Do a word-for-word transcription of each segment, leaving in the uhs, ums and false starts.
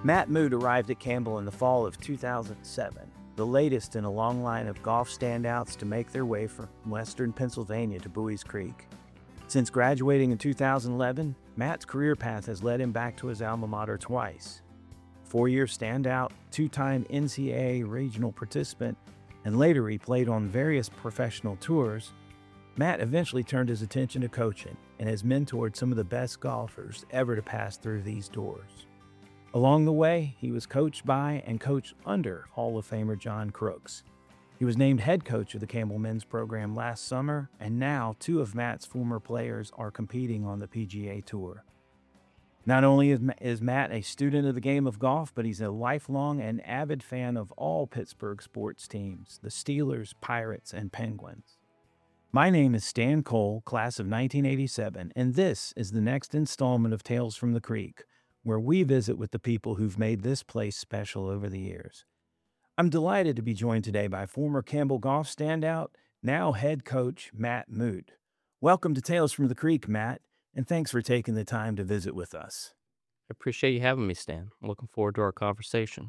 Matt Moot arrived at Campbell in the fall of two thousand seven, the latest in a long line of golf standouts to make their way from western Pennsylvania to Buies Creek. Since graduating in two thousand eleven, Matt's career path has led him back to his alma mater twice. Four-year standout, two-time N C double A regional participant, and later he played on various professional tours, Matt eventually turned his attention to coaching and has mentored some of the best golfers ever to pass through these doors. Along the way, he was coached by and coached under Hall of Famer John Crooks. He was named head coach of the Campbell men's program last summer, and now two of Matt's former players are competing on the P G A Tour. Not only is, is Matt a student of the game of golf, but he's a lifelong and avid fan of all Pittsburgh sports teams, the Steelers, Pirates, and Penguins. My name is Stan Cole, class of nineteen eighty-seven, and this is the next installment of Tales from the Creek, where we visit with the people who've made this place special over the years. I'm delighted to be joined today by former Campbell golf standout, now head coach Matt Moot. Welcome to Tales from the Creek, Matt, and thanks for taking the time to visit with us. I appreciate you having me, Stan. I'm looking forward to our conversation.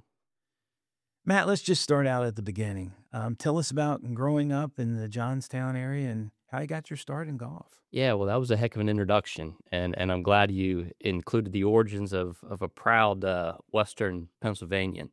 Matt, let's just start out at the beginning. Um, tell us about growing up in the Johnstown area and how you got your start in golf. Yeah, well, that was a heck of an introduction, and, and I'm glad you included the origins of, of a proud uh, Western Pennsylvanian.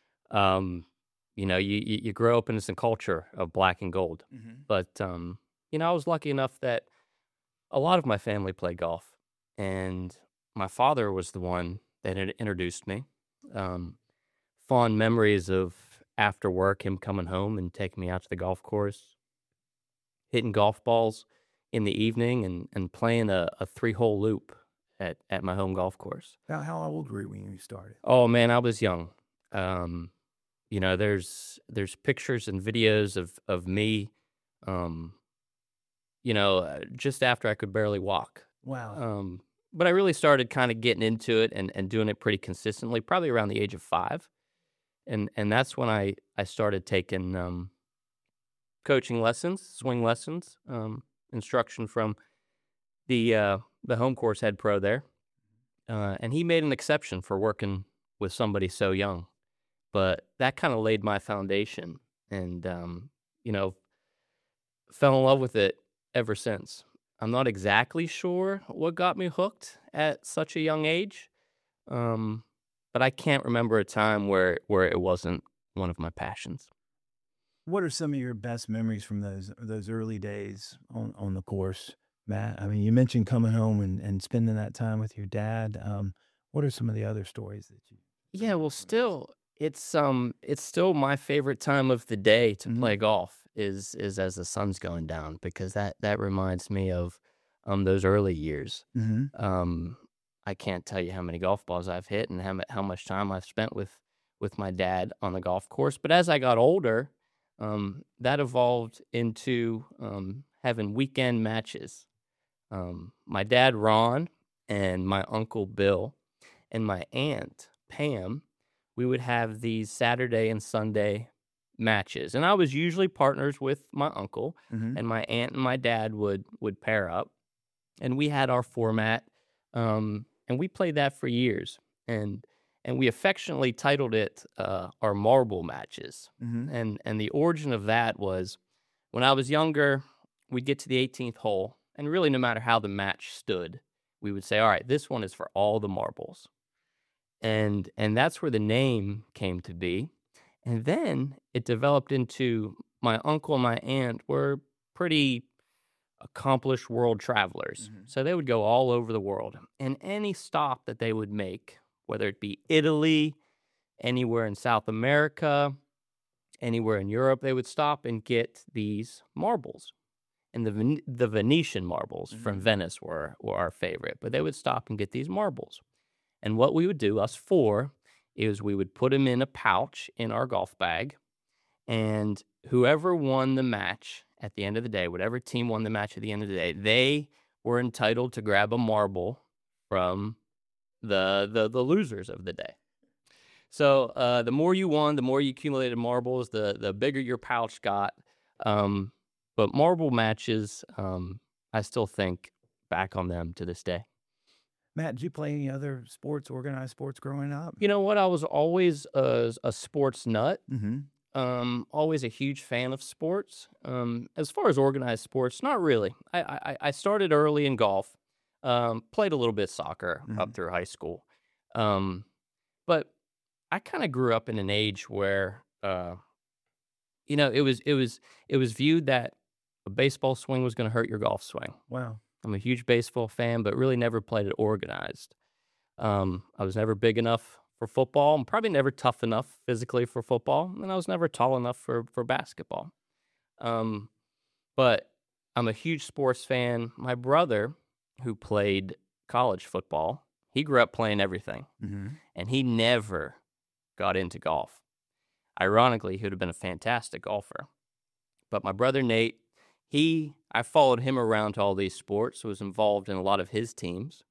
Um, you know, you, you, you grow up in this culture of black and gold, mm-hmm. but, um, you know, I was lucky enough that a lot of my family played golf, and my father was the one that had introduced me. Um, fond memories of after work, him coming home and taking me out to the golf course, hitting golf balls in the evening and, and playing a, a three-hole loop at, at my home golf course. How, how old were you when you started? Oh, man, I was young. Um, you know, there's there's pictures and videos of, of me, um, you know, just after I could barely walk. Wow. Um, but I really started kind of getting into it and, and doing it pretty consistently, probably around the age of five. And and that's when I, I started taking um, coaching lessons, swing lessons, um, instruction from the uh, the home course head pro there. Uh, and he made an exception for working with somebody so young. But that kind of laid my foundation and, um, you know, fell in love with it ever since. I'm not exactly sure what got me hooked at such a young age. Um But I can't remember a time where, where it wasn't one of my passions. What are some of your best memories from those those early days on, on the course, Matt? I mean, you mentioned coming home and, and spending that time with your dad. Um, what are some of the other stories that you? Yeah, well, still, it's um, it's still my favorite time of the day to mm-hmm. play golf is is as the sun's going down, because that that reminds me of um those early years. Mm-hmm. Um. I can't tell you how many golf balls I've hit and how, how much time I've spent with, with my dad on the golf course. But as I got older, um, that evolved into um, having weekend matches. Um, my dad, Ron, and my uncle, Bill, and my aunt, Pam, we would have these Saturday and Sunday matches. And I was usually partners with my uncle, mm-hmm. and my aunt and my dad would, would pair up. And we had our format. Um, And we played that for years, and and we affectionately titled it uh, our marble matches. Mm-hmm. And and the origin of that was when I was younger, we'd get to the eighteenth hole, and really no matter how the match stood, we would say, all right, this one is for all the marbles. And and that's where the name came to be. And then it developed into my uncle and my aunt were pretty accomplished world travelers. Mm-hmm. So they would go all over the world. And any stop that they would make, whether it be Italy, anywhere in South America, anywhere in Europe, they would stop and get these marbles. And the Ven- the Venetian marbles mm-hmm. from Venice were, were our favorite. But they would stop and get these marbles. And what we would do, us four, is we would put them in a pouch in our golf bag. And whoever won the match at the end of the day, whatever team won the match at the end of the day, they were entitled to grab a marble from the the, the losers of the day. So uh, the more you won, the more you accumulated marbles, the the bigger your pouch got. Um, but marble matches, um, I still think back on them to this day. Matt, did you play any other sports, organized sports growing up? You know what? I was always a, a sports nut. Mm-hmm. Um, always a huge fan of sports. Um, as far as organized sports, not really. I I, I started early in golf. Um, played a little bit of soccer Mm-hmm. up through high school. Um, but I kind of grew up in an age where, uh, you know, it was it was it was viewed that a baseball swing was going to hurt your golf swing. Wow. I'm a huge baseball fan, but really never played it organized. Um, I was never big enough for football. I'm probably never tough enough physically for football, and I was never tall enough for for basketball. Um, but I'm a huge sports fan. My brother, who played college football, he grew up playing everything, Mm-hmm. and he never got into golf. Ironically, he would have been a fantastic golfer. But my brother Nate, he I followed him around to all these sports, was involved in a lot of his teams.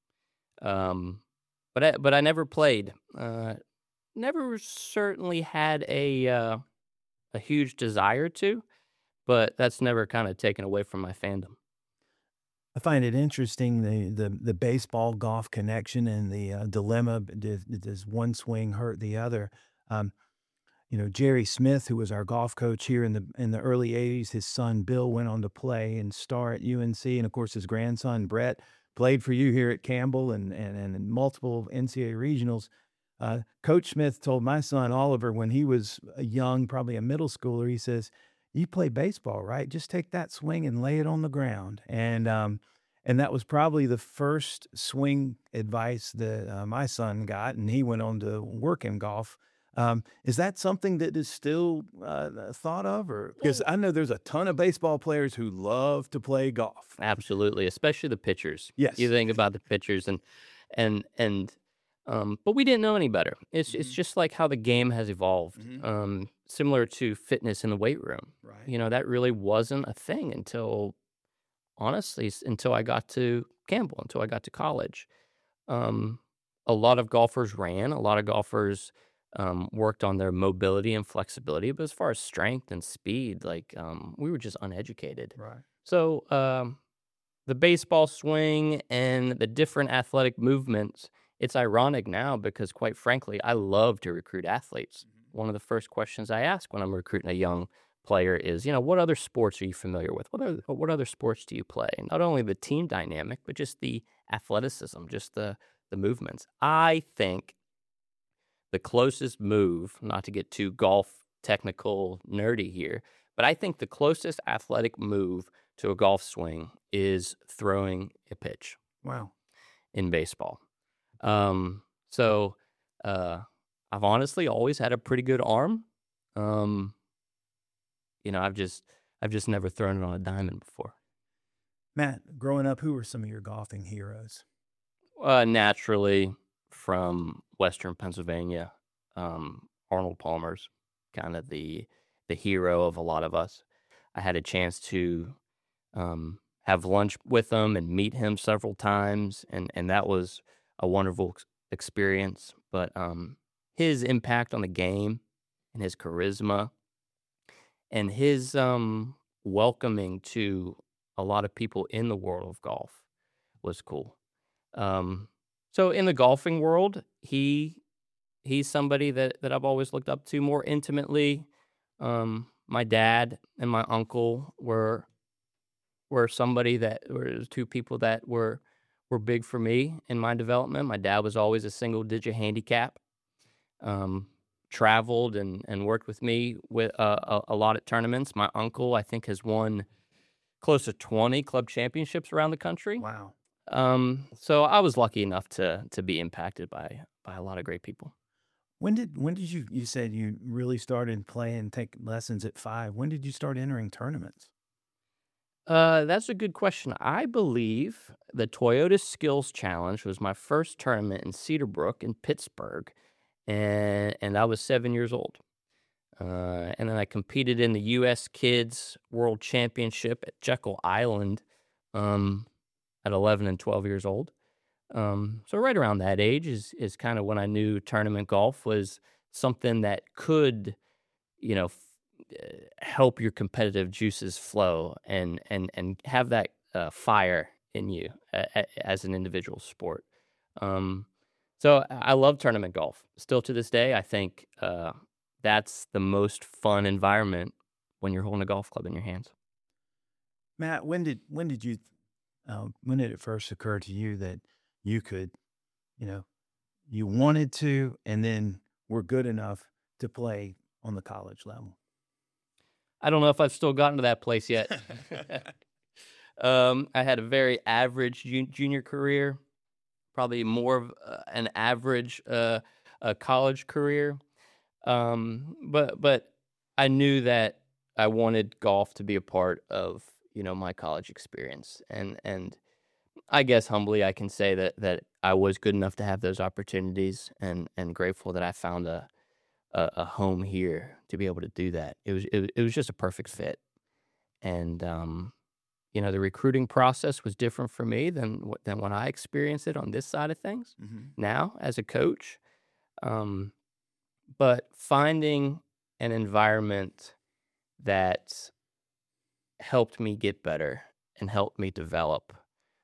Um, but I, but I never played. Uh, never certainly had a uh, a huge desire to, but that's never kind of taken away from my fandom. I find it interesting the the, the baseball golf connection and the uh, dilemma. Does, does one swing hurt the other? Um, you know, Jerry Smith, who was our golf coach here in the in the early eighties, his son Bill went on to play and star at U N C, and of course his grandson Brett played for you here at Campbell and and, and in multiple N C double A regionals. Uh, Coach Smith told my son Oliver when he was a young, probably a middle schooler, he says, "You play baseball, right? Just take that swing and lay it on the ground." And um, and that was probably the first swing advice that uh, my son got, and he went on to work in golf. Um, is that something that is still uh, thought of, or because I know there's a ton of baseball players who love to play golf. Absolutely, especially the pitchers. Yes. You think about the pitchers and and and um but we didn't know any better. It's it's Mhm. just like how the game has evolved. Mhm. Um similar to fitness in the weight room. Right. You know, that really wasn't a thing until honestly s- until I got to Campbell, until I got to college. Um a lot of golfers ran, a lot of golfers um, worked on their mobility and flexibility, but as far as strength and speed, like um, we were just uneducated. Right. So um, the baseball swing and the different athletic movements, it's ironic now because, quite frankly, I love to recruit athletes. Mhm. One of the first questions I ask when I'm recruiting a young player is, you know, what other sports are you familiar with? What other, what other sports do you play? Not only the team dynamic, but just the athleticism, just the the movements. I think the closest move, not to get too golf technical nerdy here, but I think the closest athletic move to a golf swing is throwing a pitch Wow. in baseball. Um, so uh, I've honestly always had a pretty good arm. Um, you know, I've just I've just never thrown it on a diamond before. Matt, growing up, who were some of your golfing heroes? Uh, naturally, from Western Pennsylvania, um, Arnold Palmer's kind of the the hero of a lot of us. I had a chance to um, have lunch with him and meet him several times, and and that was a wonderful ex- experience. But um, his impact on the game and his charisma and his um, welcoming to a lot of people in the world of golf was cool. Um, so in the golfing world, he he's somebody that that I've always looked up to more intimately. Um, my dad and my uncle were were somebody that were two people that were were big for me in my development. My dad was always a single digit handicap. Um, traveled and and worked with me with uh, a, a lot at tournaments. My uncle, I think, has won close to twenty club championships around the country. Wow. Um, so I was lucky enough to to be impacted by by a lot of great people. When did when did you you said you really started playing, take lessons at five? When did you start entering tournaments? Uh, that's a good question. I believe the Toyota Skills Challenge was my first tournament in Cedarbrook in Pittsburgh, and and I was seven years old. Uh, and then I competed in the U S Kids World Championship at Jekyll Island um, at eleven and twelve years old. Um, so right around that age is is kind of when I knew tournament golf was something that could, you know, f- uh, help your competitive juices flow and and and have that uh, fire in you a, a, as an individual sport. Um, so I I love tournament golf. Still to this day, I think uh, that's the most fun environment when you're holding a golf club in your hands. Matt, when did when did you um, when did it first occur to you that you could, you know, you wanted to, and then were good enough to play on the college level? I don't know if I've still gotten to that place yet. um, I had a very average jun- junior career, probably more of uh, an average uh, uh, college career. Um, but but I knew that I wanted golf to be a part of, you know, my college experience, and and I guess humbly I can say that that I was good enough to have those opportunities, and and grateful that I found a a, a home here to be able to do that. It was it, was- it was just a perfect fit, and um, you know, the recruiting process was different for me than what than when I experienced it on this side of things. Mm-hmm. Now as a coach, um, but finding an environment that helped me get better and helped me develop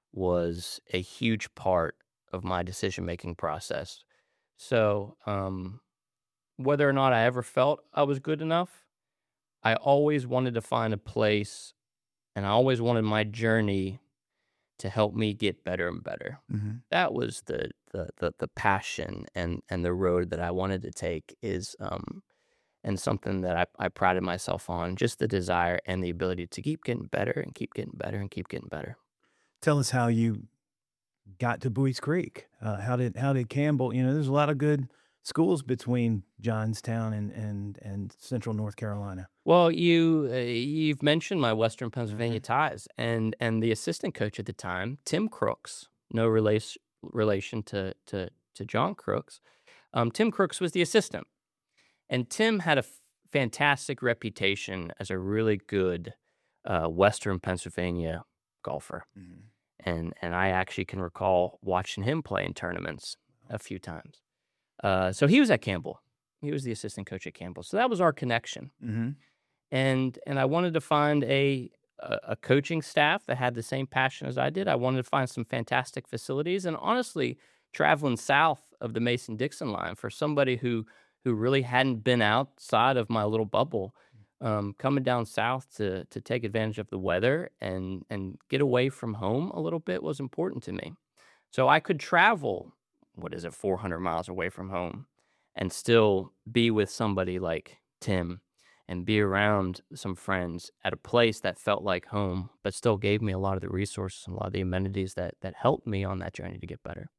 was a huge part of my decision making process. So, um, whether or not I ever felt I was good enough, I always wanted to find a place and I always wanted my journey to help me get better and better. Mm-hmm. That was the the the, the passion and and the road that I wanted to take is um and something that I, I prided myself on, just the desire and the ability to keep getting better and keep getting better and keep getting better. Tell us how you got to Bowie's Creek. Uh, how did how did Campbell? You know, there's a lot of good schools between Johnstown and and and Central North Carolina. Well, you uh, you've mentioned my Western Pennsylvania Mhm. ties, and and the assistant coach at the time, Tim Crooks, no relation relation to to to John Crooks. Um, Tim Crooks was the assistant, and Tim had a f- fantastic reputation as a really good uh, Western Pennsylvania golfer, Mhm. and and I actually can recall watching him play in tournaments a few times. Uh, so he was at Campbell. He was the assistant coach at Campbell. So that was our connection. Mhm. And and I wanted to find a a a coaching staff that had the same passion as I did. I wanted to find some fantastic facilities, and honestly, traveling south of the Mason-Dixon line for somebody who who really hadn't been outside of my little bubble, um, coming down south to to take advantage of the weather and and get away from home a little bit was important to me. So I could travel, what is it, four hundred miles away from home and still be with somebody like Tim and be around some friends at a place that felt like home, but still gave me a lot of the resources and a lot of the amenities that that helped me on that journey to get better.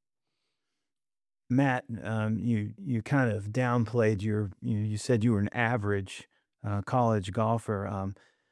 Matt, um, you you kind of downplayed your. You, you said you were an average uh, college golfer. Um,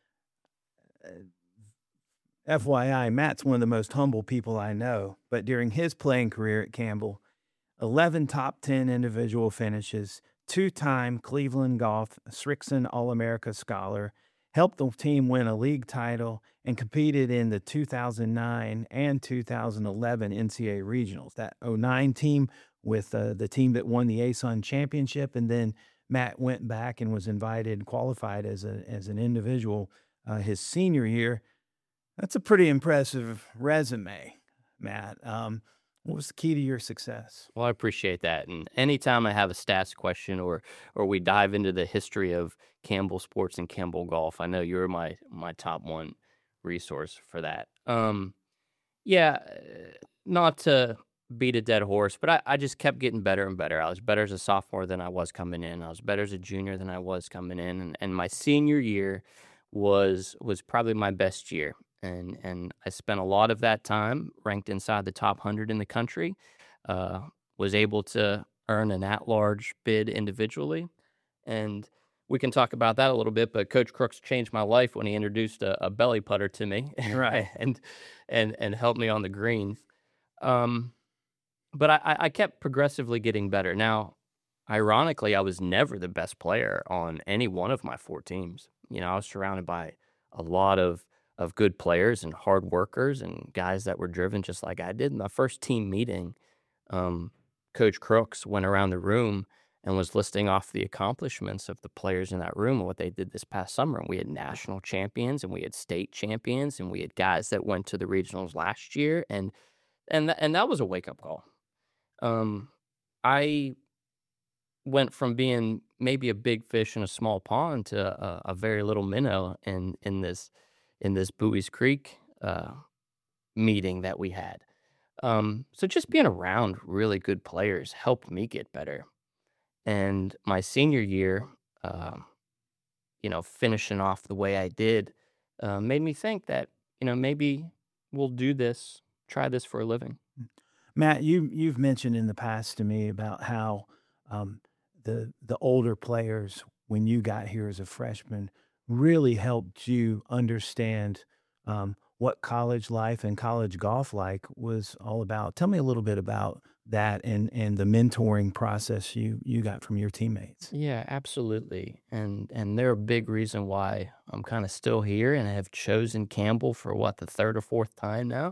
F Y I, Matt's one of the most humble people I know. But during his playing career at Campbell, eleven top ten individual finishes, two-time Cleveland Golf Srixon All-America Scholar, helped the team win a league title, and competed in the two thousand nine and two thousand eleven N C double A regionals. That 'oh nine team with uh, the team that won the A S U N championship, and then Matt went back and was invited, qualified as a as an individual uh, his senior year. That's a pretty impressive resume, Matt. Um, what was the key to your success? Well, I appreciate that. And anytime I have a stats question or or we dive into the history of Campbell Sports and Campbell Golf, I know you're my my top one resource for that. Um, yeah, uh, not to beat a dead horse, but I, I just kept getting better and better. I was better as a sophomore than I was coming in. I was better as a junior than I was coming in, and, and my senior year was was probably my best year. And and I spent a lot of that time ranked inside the top one hundred in the country. Uh, was able to earn an at-large bid individually, and we can talk about that a little bit. But Coach Crooks changed my life when he introduced a, a belly putter to me, Right. and and and helped me on the greens. Um, but I, I I kept progressively getting better. Now, ironically, I was never the best player on any one of my four teams. You know, I was surrounded by a lot of of good players and hard workers and guys that were driven just like I did. My first team meeting, um, Coach Crooks went around the room and was listing off the accomplishments of the players in that room and what they did this past summer. And we had national champions and we had state champions and we had guys that went to the regionals last year. And and th- and that was a wake up call. Um, I went from being maybe a big fish in a small pond to a, a very little minnow in in this in this Bowie's Creek uh, meeting that we had. Um, so just being around really good players helped me get better. And my senior year, um, you know, finishing off the way I did, uh, made me think that you know maybe we'll do this, try this for a living. Matt, you you've mentioned in the past to me about how um, the the older players, when you got here as a freshman, really helped you understand um, what college life and college golf like was all about. Tell me a little bit about that and and the mentoring process you you got from your teammates. Yeah, absolutely. And and they're a big reason why I'm kind of still here and have chosen Campbell for what the third or fourth time now.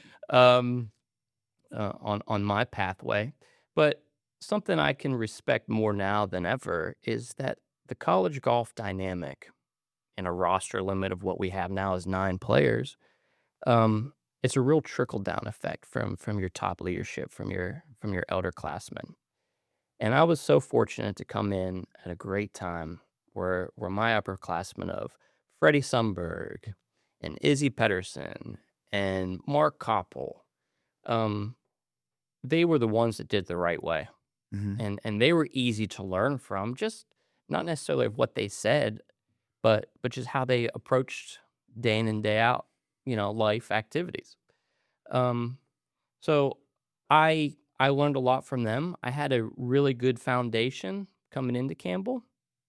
Um, uh, on on my pathway. But something I can respect more now than ever is that the college golf dynamic in a roster limit of what we have now is nine players. Um, it's a real trickle down effect from from your top leadership, from your from your elder classmen. And I was so fortunate to come in at a great time where where my upperclassmen of Freddie Sundberg and Izzy Pedersen and Mark Koppel, um, they were the ones that did the right way. Mhm. And and they were easy to learn from, just not necessarily of what they said, but but just how they approached day in and day out, you know, life activities. Um, so I I learned a lot from them. I had a really good foundation coming into Campbell,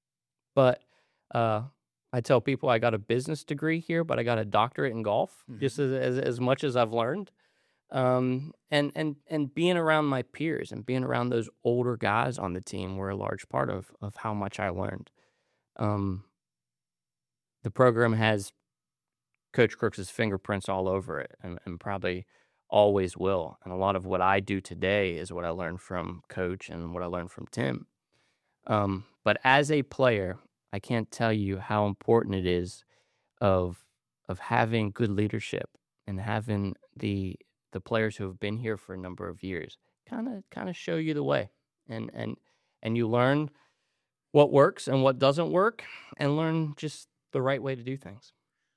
but uh, I tell people I got a business degree here, but I got a doctorate in golf, just Mhm. as as, as much as I've learned. Um, and and and being around my peers and being around those older guys on the team were a large part of of how much I learned. Um, the program has Coach Crooks's fingerprints all over it, and, and probably always will. And a lot of what I do today is what I learned from Coach and what I learned from Tim. Um, but as a player, I can't tell you how important it is of of having good leadership and having the the players who have been here for a number of years kind of kind of show you the way, and and and you learn what works and what doesn't work, and learn just the right way to do things.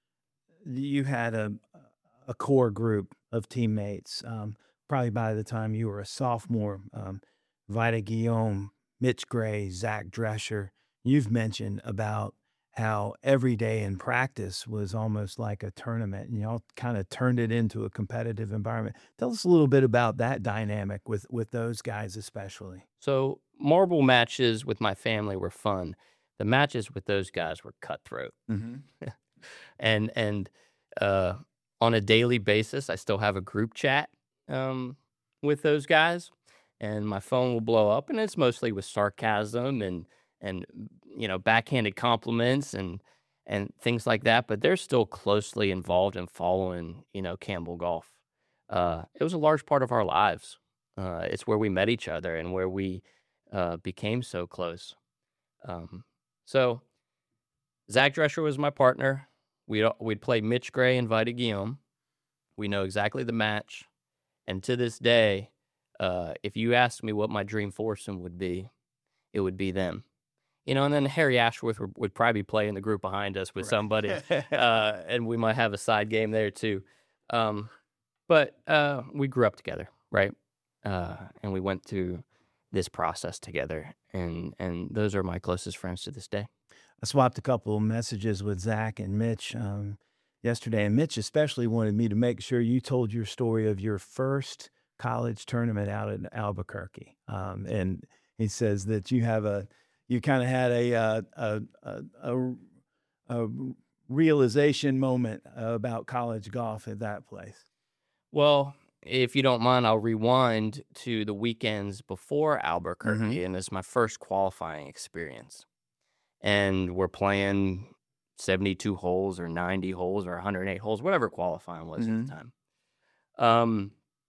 You had a a core group of teammates. Um, probably by the time you were a sophomore, um, Vida Guillaume, Mitch Gray, Zach Drescher. You've mentioned about how every day in practice was almost like a tournament, and y'all kind of turned it into a competitive environment. Tell us a little bit about that dynamic with with those guys, especially. So marble matches with my family were fun. The matches with those guys were cutthroat. Hmm. and and uh, on a daily basis, I still have a group chat um, with those guys, and my phone will blow up, and it's mostly with sarcasm and and you know backhanded compliments and and things like that. But they're still closely involved in following you know Campbell Golf. Uh, it was a large part of our lives. Uh, it's where we met each other and where we uh, became so close. Um, so Zach Drescher was my partner. We'd, we'd play Mitch Gray and Vida Guillaume. We know exactly the match. And to this day, uh, if you asked me what my dream foursome would be, it would be them. You know, and then Harry Ashworth would, would probably play in the group behind us with somebody, Right. uh, and we might have a side game there too. Um, but uh, we grew up together, right? Uh, and we went through this process together, and and those are my closest friends to this day. I swapped a couple of messages with Zach and Mitch um, yesterday, and Mitch especially wanted me to make sure you told your story of your first college tournament out in Albuquerque. Um, and he says that you have a, you kind of had a, uh, a, a, a, a realization moment about college golf at that place. Well, if you don't mind, I'll rewind to the weekends before Mm-hmm. Albuquerque, and it's my first qualifying experience. And we're playing seventy-two holes or ninety holes or one hundred eight holes, whatever qualifying was at the Mm-hmm. time. Um,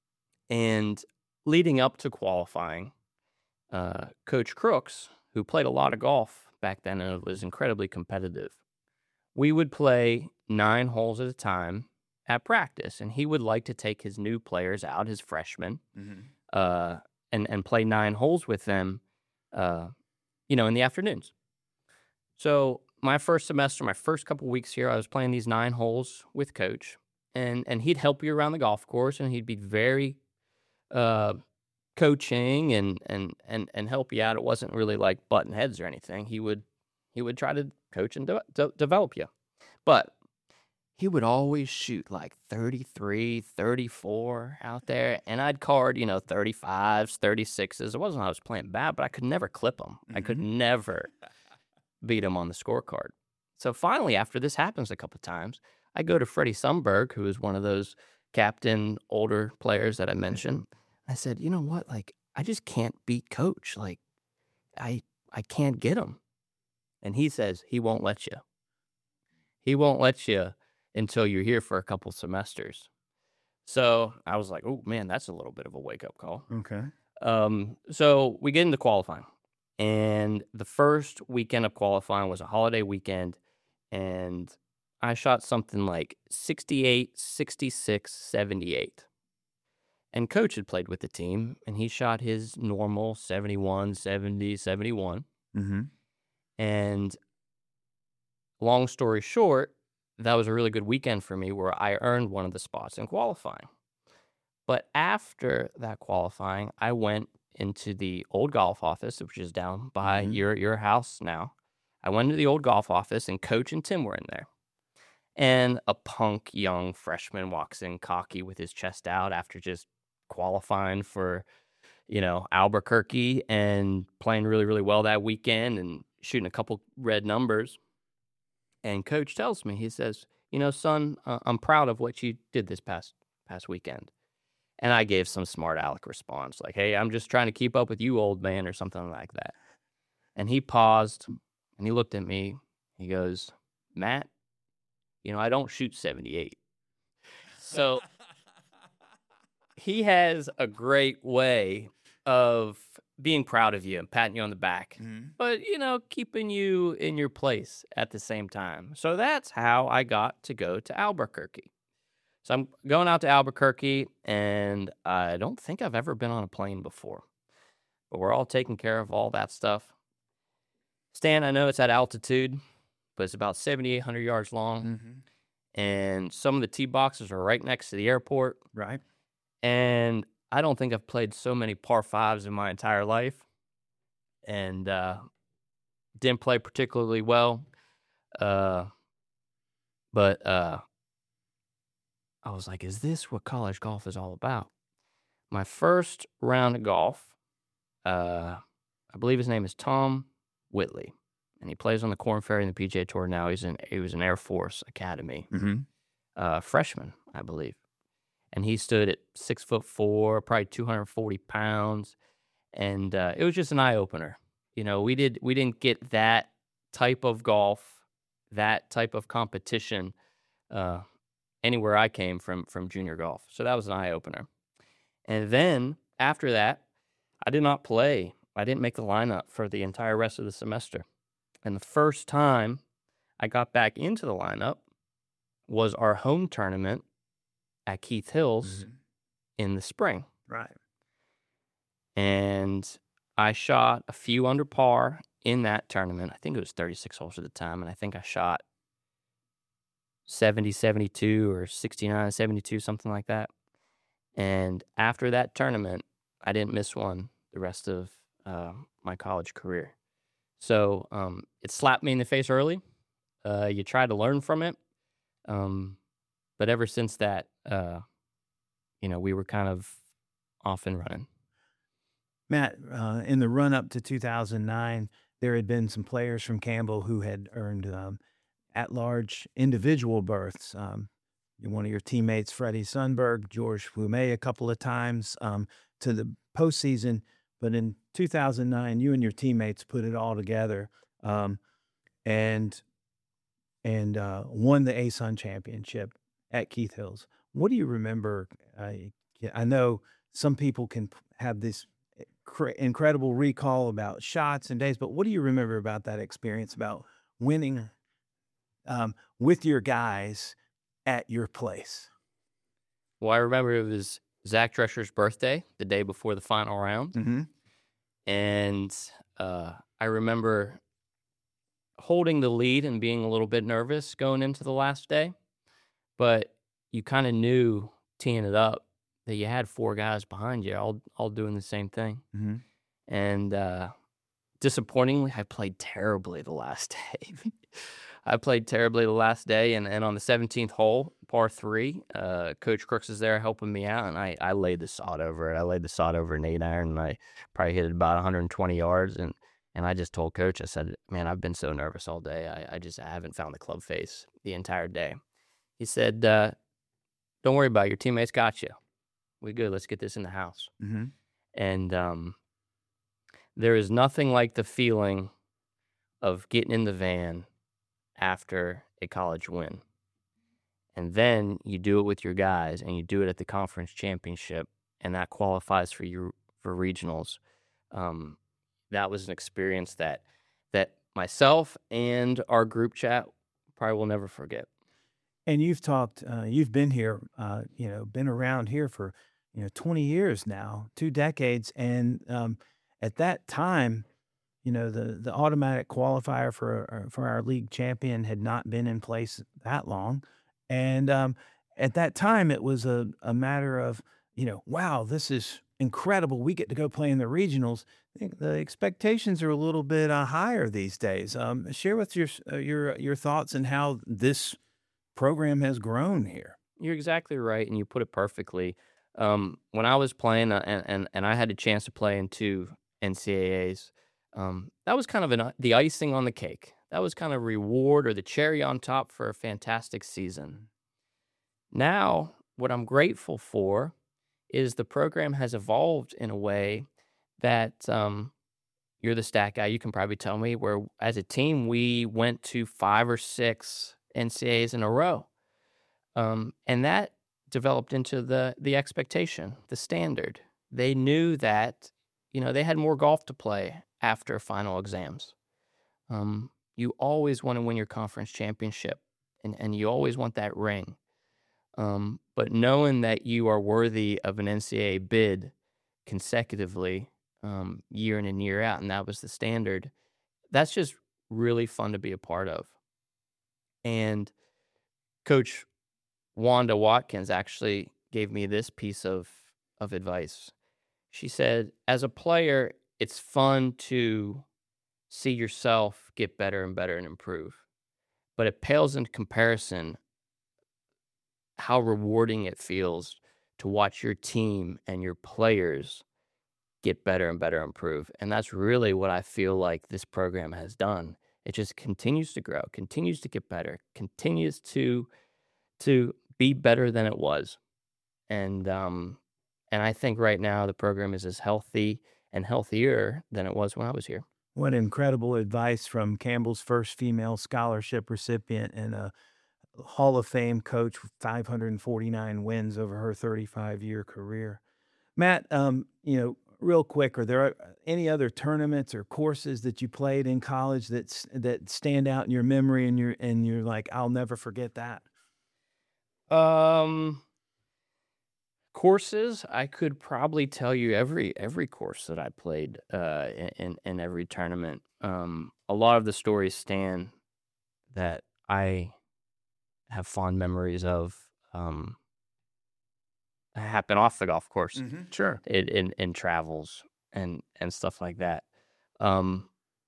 and leading up to qualifying, uh, Coach Crooks, who played a lot of golf back then and was incredibly competitive, we would play nine holes at a time at practice, and he would like to take his new players out, his freshmen, Mm-hmm. uh, and and play nine holes with them, uh, you know, in the afternoons. So my first semester, my first couple weeks here, I was playing these nine holes with Coach, and and he'd help you around the golf course, and he'd be very uh, coaching and and and and help you out. It wasn't really like button heads or anything. He would he would try to coach and de- de- develop you, but he would always shoot like thirty-three, thirty-four out there, and I'd card, you know, thirty-fives, thirty-sixes. It wasn't I was playing bad, but I could never clip him. Mm-hmm. I could never beat him on the scorecard. So finally, after this happens a couple times, I go to Freddie Sundberg, who is one of those captain older players that I mentioned. I said, you know what? Like, I just can't beat Coach. Like, I I can't get him. And he says he won't let you. He won't let you until you're here for a couple semesters. So I was like, oh, man, that's a little bit of a wake-up call. Okay. Um, so we get into qualifying. And the first weekend of qualifying was a holiday weekend, and I shot something like sixty-eight, sixty-six, seventy-eight. And Coach had played with the team, and he shot his normal seventy-one, seventy, seventy-one. Mm-hmm. And long story short, that was a really good weekend for me where I earned one of the spots in qualifying. But after that qualifying, I went into the old golf office, which is down by mm-hmm. your your house now. I went into the old golf office, and Coach and Tim were in there. And a punk young freshman walks in cocky with his chest out after just qualifying for, you know, Albuquerque and playing really, really well that weekend and shooting a couple red numbers. And Coach tells me, he says, you know, son, uh, I'm proud of what you did this past past weekend. And I gave some smart aleck response, like, hey, I'm just trying to keep up with you, old man, or something like that. And he paused, and he looked at me. He goes, Matt, you know, I don't shoot seventy-eight. So he has a great way of being proud of you and patting you on the back, mm-hmm. but, you know, keeping you in your place at the same time. So that's how I got to go to Albuquerque. So I'm going out to Albuquerque, and I don't think I've ever been on a plane before, but we're all taking care of all that stuff. Stan, I know it's at altitude, but it's about seventy-eight hundred yards long, mm-hmm. and some of the tee boxes are right next to the airport. Right. And I don't think I've played so many par fives in my entire life, and uh, didn't play particularly well, uh, but uh, I was like, is this what college golf is all about? My first round of golf, uh, I believe his name is Tom Whitley, and he plays on the Korn Ferry and the P G A Tour now. He's in he was an Air Force Academy mm-hmm. uh, freshman, I believe, and he stood at six foot four, probably two hundred forty pounds, and uh, it was just an eye opener. You know, we did we didn't get that type of golf, that type of competition. Uh, anywhere I came from from junior golf. So that was an eye-opener. And then, after that, I did not play. I didn't make the lineup for the entire rest of the semester. And the first time I got back into the lineup was our home tournament at Keith Hills mm-hmm. in the spring. Right. And I shot a few under par in that tournament. I think it was thirty-six holes at the time, and I think I shot seventy, seventy-two or sixty-nine, seventy-two, something like that. And after that tournament, I didn't miss one the rest of uh, my college career. So um, it slapped me in the face early. Uh, you try to learn from it. Um, but ever since that, uh, you know, we were kind of off and running. Matt, uh, in the run-up to two thousand nine, there had been some players from Campbell who had earned um, at-large individual berths. Um, one of your teammates, Freddie Sundberg, George Flume a couple of times um, to the postseason. But in two thousand nine, you and your teammates put it all together um, and and uh, won the A S U N championship at Keith Hills. What do you remember? Uh, I know some people can have this incredible recall about shots and days, but what do you remember about that experience, about winning Um, with your guys at your place? Well, I remember it was Zach Drescher's birthday, the day before the final round. Mm-hmm. And uh, I remember holding the lead and being a little bit nervous going into the last day. But you kind of knew teeing it up that you had four guys behind you all all doing the same thing. Mm-hmm. And uh, disappointingly, I played terribly the last day. I played terribly the last day, and, and on the seventeenth hole, par three, uh, Coach Crooks is there helping me out, and I, I laid the sod over it. I laid the sod over an eight iron, and I probably hit it about one hundred twenty yards, and, and I just told Coach, I said, man, I've been so nervous all day. I, I just I haven't found the club face the entire day. He said, uh, don't worry about it. Your teammates got you. We good. Let's get this in the house. Mm-hmm. And um, there is nothing like the feeling of getting in the van after a college win. And then you do it with your guys, and you do it at the conference championship, and that qualifies for you for regionals. Um, that was an experience that that myself and our group chat probably will never forget. And you've talked, uh, you've been here, uh, you know, been around here for, you know, twenty years now, two decades. And um, at that time, you know, the, the automatic qualifier for, uh, for our league champion had not been in place that long. And um, at that time, it was a, a matter of, you know, wow, this is incredible. We get to go play in the regionals. I think the expectations are a little bit uh, higher these days. Um, share with your, uh, your, your thoughts and how this program has grown here. You're exactly right, and you put it perfectly. Um, when I was playing, uh, and, and and I had a chance to play in two N C A As, um, that was kind of an, the icing on the cake. That was kind of reward or the cherry on top for a fantastic season. Now, what I'm grateful for is the program has evolved in a way that um, you're the stat guy. You can probably tell me where, as a team, we went to five or six N C A As in a row. Um, and that developed into the the expectation, the standard. They knew that, you know, they had more golf to play after final exams. Um, you always want to win your conference championship, and, and you always want that ring. Um, but knowing that you are worthy of an N C A A bid consecutively, um, year in and year out, and that was the standard, that's just really fun to be a part of. And Coach Wanda Watkins actually gave me this piece of, of advice. She said, as a player, it's fun to see yourself get better and better and improve. But it pales in comparison how rewarding it feels to watch your team and your players get better and better and improve. And that's really what I feel like this program has done. It just continues to grow, continues to get better, continues to to be better than it was. And um, and I think right now the program is as healthy and healthier than it was when I was here. What incredible advice from Campbell's first female scholarship recipient and a Hall of Fame coach with five hundred forty-nine wins over her thirty-five-year career. Matt, um, you know, real quick, are there any other tournaments or courses that you played in college that's that stand out in your memory and you're and you're like, I'll never forget that? Um, courses, I could probably tell you every every course that I played uh, in in every tournament. Um, a lot of the stories stand that I have fond memories of. Um, happen off the golf course, Mm-hmm. Sure, in, in in travels and and stuff like that. Um,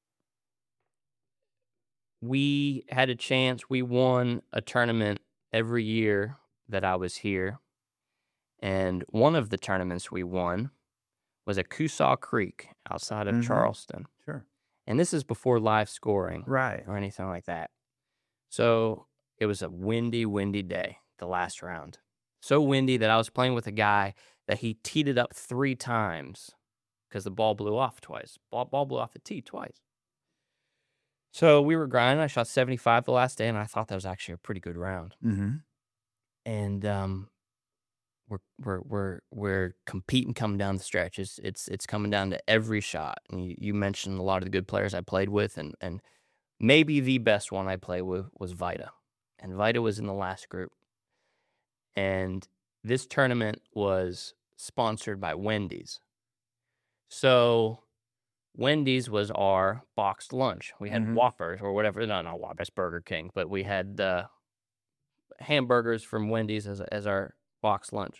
we had a chance. We won a tournament every year that I was here, and one of the tournaments we won was at Coosaw Creek outside of Mhm. Charleston. sure, And this is before live scoring right. or anything like that. So it was a windy, windy day, the last round. So windy that I was playing with a guy that he teed it up three times because the ball blew off twice. Ball, ball blew off the tee twice. So we were grinding. I shot seventy-five the last day, and I thought that was actually a pretty good round. Mm-hmm. And um, we're we're we're we're competing coming down the stretch. It's it's it's coming down to every shot. And you, you mentioned a lot of the good players I played with, and and maybe the best one I played with was Vida, and Vida was in the last group. And this tournament was sponsored by Wendy's. So Wendy's was our boxed lunch. We had Mhm. Whoppers or whatever. No, not Whoppers, that's Burger King. But we had uh, hamburgers from Wendy's as, as our boxed lunch.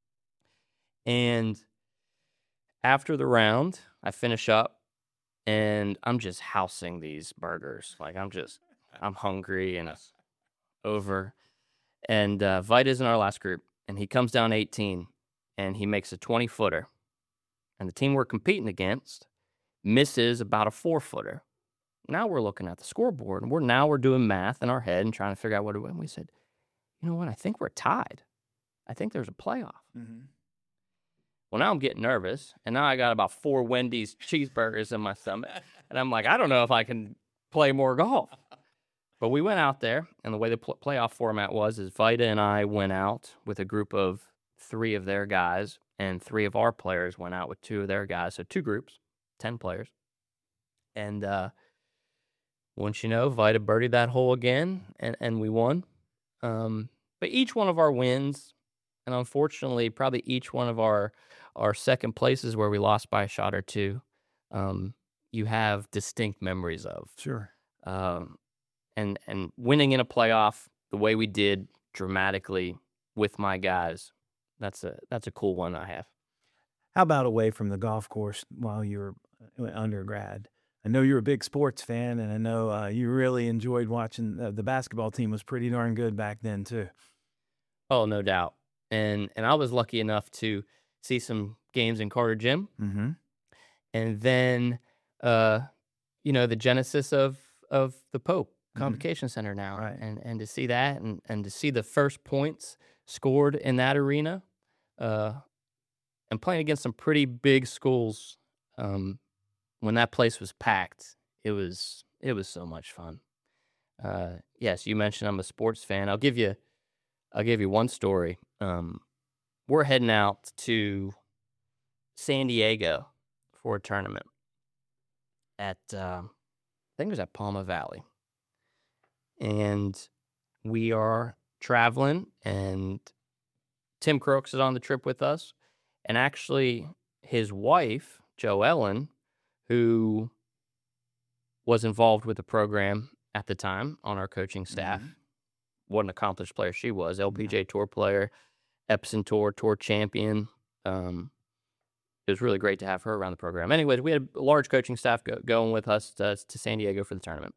And after the round, I finish up, and I'm just housing these burgers. Like, I'm just, I'm hungry, and it's over. And uh, Vita's in our last group, and he comes down eighteen, and he makes a twenty-footer. And the team we're competing against misses about a four-footer. Now we're looking at the scoreboard, and we're now we're doing math in our head and trying to figure out what to win. We said, you know what? I think we're tied. I think there's a playoff. Mm-hmm. Well, now I'm getting nervous, and now I got about four Wendy's cheeseburgers in my stomach, and I'm like, I don't know if I can play more golf. But we went out there, and the way the pl- playoff format was is Vita and I went out with a group of three of their guys, and three of our players went out with two of their guys, so two groups, ten players. And uh, once you know, Vita birdied that hole again, and, and we won. Um, but each one of our wins, and unfortunately, probably each one of our our second places where we lost by a shot or two, um, you have distinct memories of. Sure. Um, and and winning in a playoff the way we did dramatically with my guys, that's a that's a cool one I have. How about away from the golf course while you were uh, undergrad? I know you're a big sports fan, and I know uh, you really enjoyed watching uh, the basketball team was pretty darn good back then too. Oh, no doubt. And and I was lucky enough to see some games in Carter Gym, Mm-hmm. and then uh, you know, the genesis of of the Pope Convocation Center now, Right. and and to see that, and and to see the first points scored in that arena, uh, and playing against some pretty big schools, um, when that place was packed, it was it was so much fun. Uh, yes, you mentioned I'm a sports fan. I'll give you I'll give you one story. Um, we're heading out to San Diego for a tournament at, uh, I think it was at Palma Valley. And we are traveling, and Tim Crooks is on the trip with us. And actually, his wife, Jo Ellen, who was involved with the program at the time on our coaching staff, Mhm. what an accomplished player she was, L P G A Tour player, Epson Tour, Tour champion. Um, it was really great to have her around the program. Anyways, we had a large coaching staff go, going with us to, to San Diego for the tournament.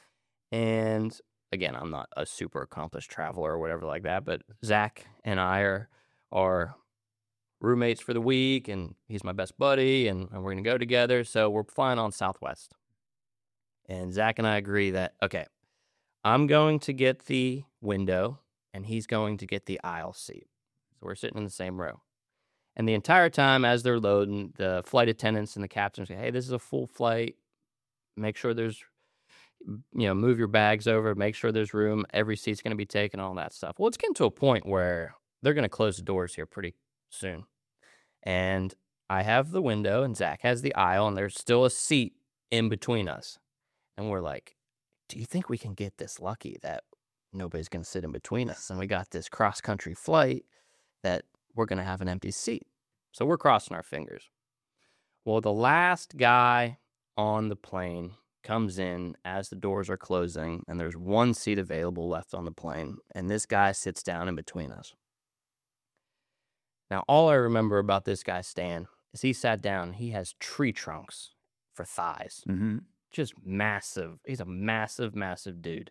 And again, I'm not a super accomplished traveler or whatever like that, but Zach and I are, are roommates for the week, and he's my best buddy, and, and we're going to go together. So we're flying on Southwest. And Zach and I agree that, okay, I'm going to get the window, and he's going to get the aisle seat. So we're sitting in the same row. And the entire time as they're loading, the flight attendants and the captains say, hey, this is a full flight. Make sure there's, you know, move your bags over. Make sure there's room. Every seat's going to be taken, all that stuff. Well, it's getting to a point where they're going to close the doors here pretty soon. And I have the window, and Zach has the aisle, and there's still a seat in between us. And we're like, do you think we can get this lucky that nobody's going to sit in between us? And we got this cross-country flight that we're going to have an empty seat. So we're crossing our fingers. Well, the last guy on the plane comes in as the doors are closing, and there's one seat available left on the plane, and this guy sits down in between us. Now, all I remember about this guy, Stan, is he sat down. He has tree trunks for thighs. Mm-hmm. Just massive. He's a massive, massive dude.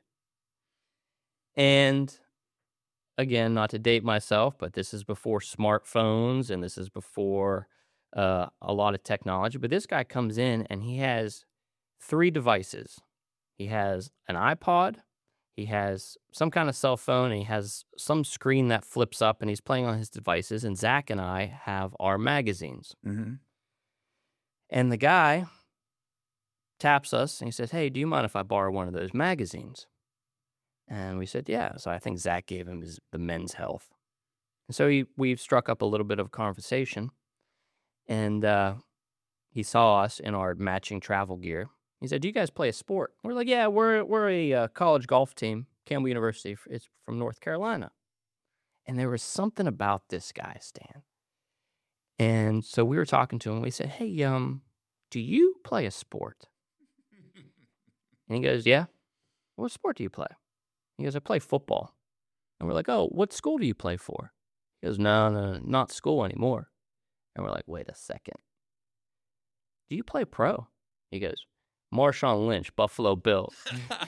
And again, not to date myself, but this is before smartphones, and this is before uh, a lot of technology. But this guy comes in, and he has three devices. He has an iPod, he has some kind of cell phone, and he has some screen that flips up, and he's playing on his devices. And Zach and I have our magazines. Mm-hmm. And the guy taps us, and he says, hey, do you mind if I borrow one of those magazines? And we said, yeah. So I think Zach gave him his, the Men's Health. And so he, we struck up a little bit of conversation, and uh, he saw us in our matching travel gear. He said, do you guys play a sport? We're like, yeah, we're we're a uh, college golf team, Campbell University. It's from North Carolina. And there was something about this guy, Stan. And so we were talking to him. We said, "Hey, um, do you play a sport?" And he goes, "Yeah." "What sport do you play?" He goes, "I play football." And we're like, "Oh, what school do you play for?" He goes, "No, no, no, not school anymore." And we're like, "Wait a second. Do you play pro?" He goes, "Marshawn Lynch, Buffalo Bills."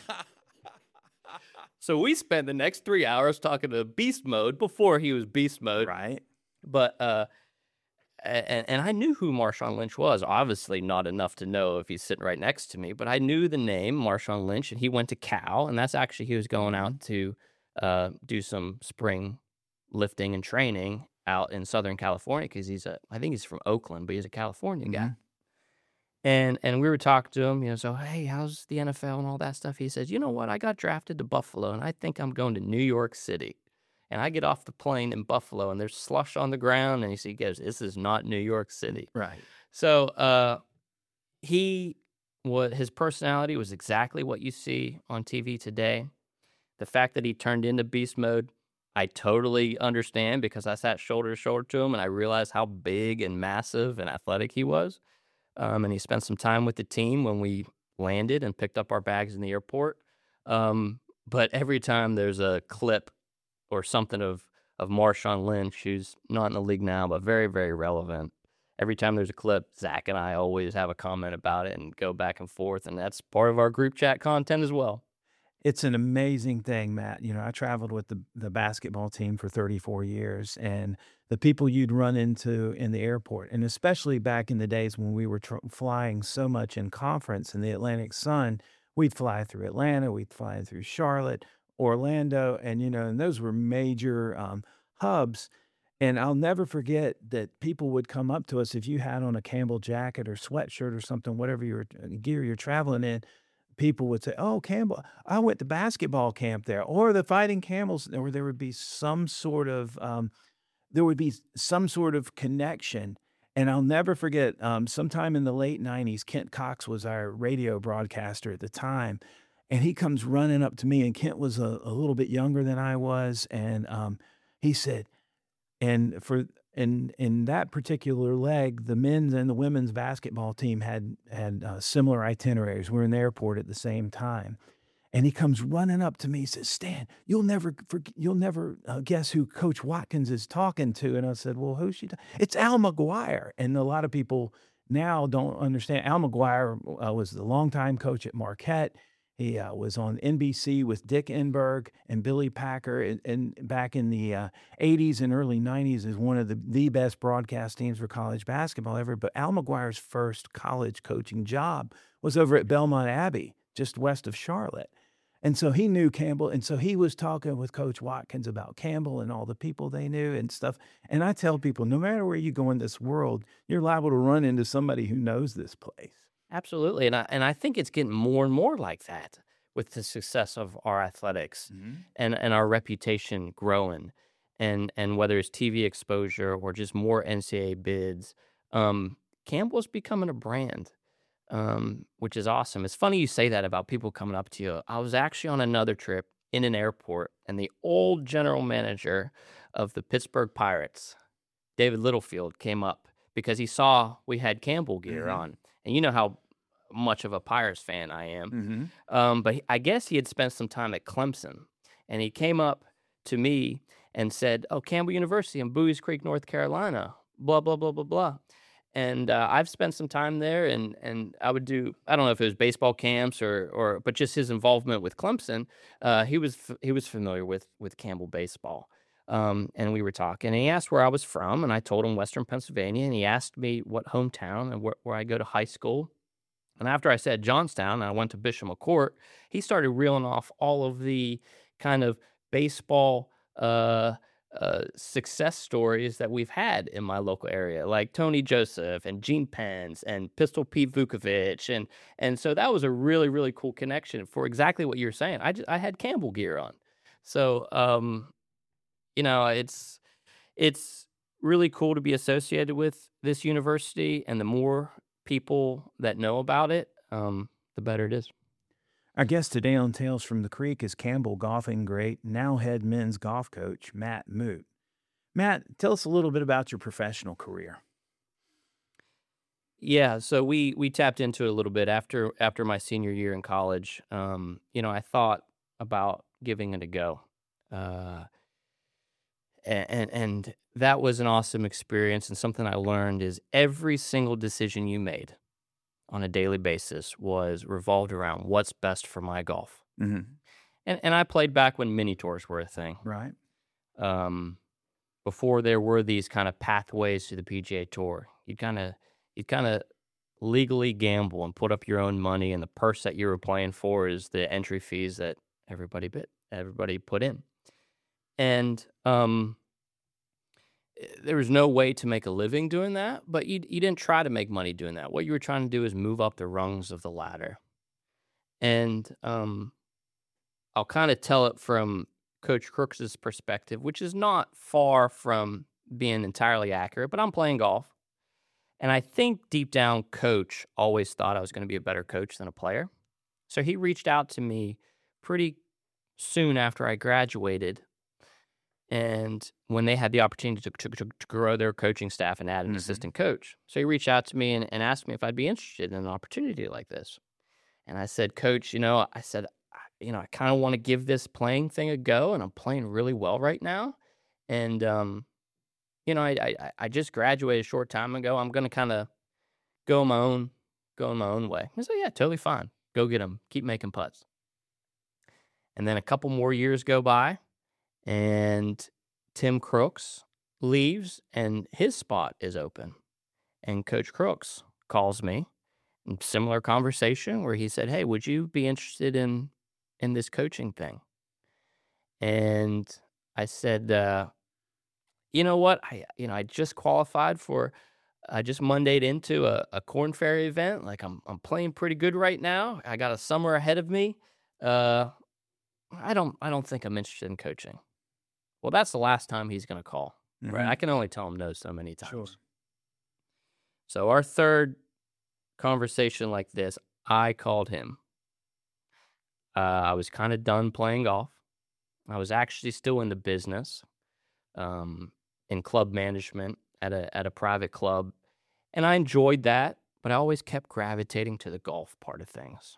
So we spent the next three hours talking to Beast Mode before he was Beast Mode. Right. But, uh, and, and I knew who Marshawn Lynch was. Obviously not enough to know if he's sitting right next to me, but I knew the name Marshawn Lynch, and he went to Cal, and that's actually, he was going out to uh, do some spring lifting and training out in Southern California because he's a, I think he's from Oakland, but he's a California guy. Mhm. And and we were talking to him, you know, so, "Hey, how's the N F L and all that stuff?" He says, "You know what? I got drafted to Buffalo, and I think I'm going to New York City." And I get off the plane in Buffalo, and there's slush on the ground, and he s- he goes, "This is not New York City." Right. So uh, he, what his personality was exactly what you see on T V today. The fact that he turned into beast mode, I totally understand because I sat shoulder to shoulder to him, and I realized how big and massive and athletic he was. Um, and he spent some time with the team when we landed and picked up our bags in the airport. Um, but every time there's a clip or something of of Marshawn Lynch, who's not in the league now, but very, very relevant. Every time there's a clip, Zach and I always have a comment about it and go back and forth, and that's part of our group chat content as well. It's an amazing thing, Matt. You know, I traveled with the the basketball team for thirty-four years, and the people you'd run into in the airport, and especially back in the days when we were tr flying so much in conference in the Atlantic Sun, we'd fly through Atlanta, we'd fly through Charlotte, Orlando, and, you know, and those were major, um, hubs, and I'll never forget that people would come up to us if you had on a Campbell jacket or sweatshirt or something, whatever your uh, gear you're traveling in, people would say, "Oh, Campbell, I went to basketball camp there," or the Fighting Camels, or there would be some sort of, um, there would be some sort of connection. And I'll never forget, um, sometime in the late nineties, Kent Cox was our radio broadcaster at the time, and he comes running up to me, and Kent was a, a little bit younger than I was, and um, he said, and for in in that particular leg, the men's and the women's basketball team had had, uh, similar itineraries. We were in the airport at the same time, and he comes running up to me, he says, "Stan, you'll never forg you'll never, uh, guess who Coach Watkins is talking to." And I said, "Well, who's she ta" "It's Al McGuire." And a lot of people now don't understand. Al McGuire, uh, was the longtime coach at Marquette. He, uh, was on N B C with Dick Enberg and Billy Packer, and and back in the, uh, eighties and early nineties is one of the the best broadcast teams for college basketball ever. But Al McGuire's first college coaching job was over at Belmont Abbey, just west of Charlotte. And so he knew Campbell, and so he was talking with Coach Watkins about Campbell and all the people they knew and stuff. And I tell people, no matter where you go in this world, you're liable to run into somebody who knows this place. Absolutely, and I and I think it's getting more and more like that with the success of our athletics Mhm. and and our reputation growing, and and whether it's T V exposure or just more N C A A bids, um, Campbell's becoming a brand, um, which is awesome. It's funny you say that about people coming up to you. I was actually on another trip in an airport, and the old general manager of the Pittsburgh Pirates, David Littlefield, came up because he saw we had Campbell gear Mhm. on, and you know how much of a Pirates fan I am. Mhm. Um, but he, I guess he had spent some time at Clemson, and he came up to me and said, "Oh, Campbell University in Bowies Creek, North Carolina, blah blah blah blah blah." And uh, I've spent some time there, and and I would do, I don't know if it was baseball camps or or but just his involvement with Clemson. Uh, he was f- he was familiar with with Campbell baseball. Um, and we were talking, and he asked where I was from, and I told him Western Pennsylvania, and he asked me what hometown and where, where I go to high school. And after I said Johnstown and I went to Bishop McCourt, he started reeling off all of the kind of baseball uh, uh, success stories that we've had in my local area, like Tony Joseph and Gene Pence and Pistol Pete Vukovich. And and so that was a really, really cool connection for exactly what you're saying. I, just, I had Campbell gear on. So, um, you know, it's it's really cool to be associated with this university, and the more people that know about it, um, the better it is. Our guest today on Tales from the Creek is Campbell golfing great, now head men's golf coach, Matt Moot. Matt, tell us a little bit about your professional career. Yeah, so we we tapped into it a little bit after after my senior year in college. Um, you know, I thought about giving it a go. Uh, a- and and that was an awesome experience, and something I learned is every single decision you made on a daily basis was revolved around what's best for my golf. Hmm. And and I played back when mini tours were a thing. Right. Um, before there were these kind of pathways to the P G A Tour. You kind of you kind of legally gamble and put up your own money, and the purse that you were playing for is the entry fees that everybody bit everybody put in. And um, eh, there was no way to make a living doing that, but you you didn't try to make money doing that. What you were trying to do is move up the rungs of the ladder. And um, I'll kind of tell it from Coach Crooks's perspective, which is not far from being entirely accurate, but I'm playing golf. And I think deep down, Coach always thought I was going to be a better coach than a player. So he reached out to me pretty soon after I graduated. And when they had the opportunity to, to, to to grow their coaching staff and add an Hmm. assistant coach. So he reached out to me and, and asked me if I'd be interested in an opportunity like this. And I said, Coach, you know, I said, "I- you know, I kind of want to give this playing thing a go, and I'm playing really well right now. And, um, you know, I, I, I I just graduated a short time ago. I'm going to kind of go my own, go my own way. I said, yeah, totally fine. Go get them. Keep making putts. And then a couple more years go by, and Tim Crooks leaves, and his spot is open. And Coach Crooks calls me, and similar conversation where he said, "Hey, would you be interested in in this coaching thing?" And I said, uh, "You know what? I you know I just qualified for. I just Mondayed into a, a Corn Ferry event. Like I'm I'm playing pretty good right now. I got a summer ahead of me. Uh, I don't I don't think I'm interested in coaching." Well, that's the last time he's going to call. Right? I Hmm. can only tell him no so many Sure. times. So our third conversation like this, I called him. Uh, I was kind of done playing golf. I was actually still in the business, um, in club management at a at a private club, and I enjoyed that. But I always kept gravitating to the golf part of things.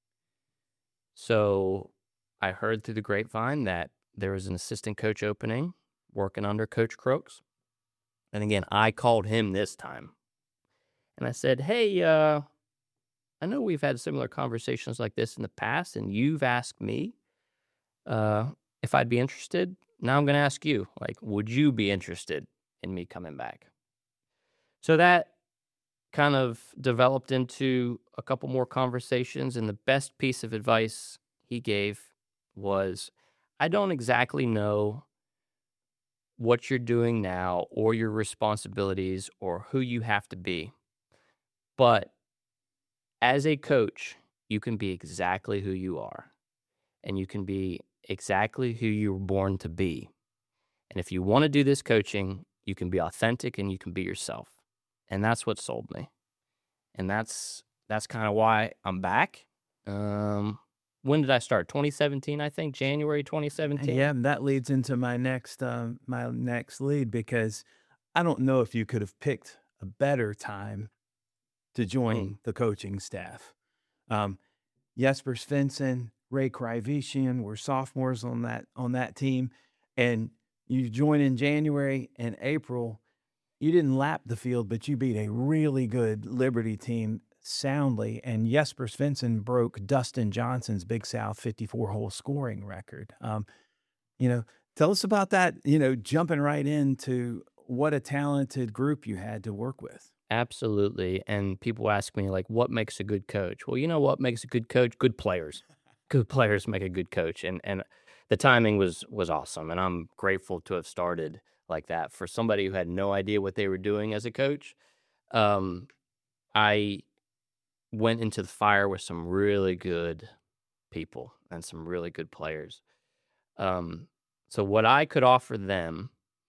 So I heard through the grapevine that there was an assistant coach opening working under Coach Crooks, and again, I called him this time, and I said, "Hey, uh, I know we've had similar conversations like this in the past, and you've asked me uh, if I'd be interested. Now I'm going to ask you, like, would you be interested in me coming back?" So that kind of developed into a couple more conversations. And the best piece of advice he gave was, I don't exactly know what you're doing now or your responsibilities or who you have to be. But as a coach, you can be exactly who you are, and you can be exactly who you were born to be. And if you want to do this coaching, you can be authentic and you can be yourself. And that's what sold me. And that's that's kind of why I'm back. Um, when did I start? twenty seventeen, I think, January And yeah, twenty seventeen. and that leads into my next um, my next lead because I don't know if you could have picked a better time to Mm, join the coaching staff. Um, Jesper Svensson, Ray Krivician were sophomores on that on that team, and you join in January and April. You didn't lap the field, but you beat a really good Liberty team soundly, and Jesper Svensson broke Dustin Johnson's Big South fifty-four hole scoring record. Um, you know, tell us about that. You know, jumping right into what a talented group you had to work with. absolutely. And people ask me, like, what makes a good coach? Well, you know what makes a good coach? Good players. Good players make a good coach. And and the timing was was awesome. And I'm grateful to have started like that. For somebody who had no idea what they were doing as a coach, um, I went into the fire with some really good people and some really good players. Um, so what I could offer them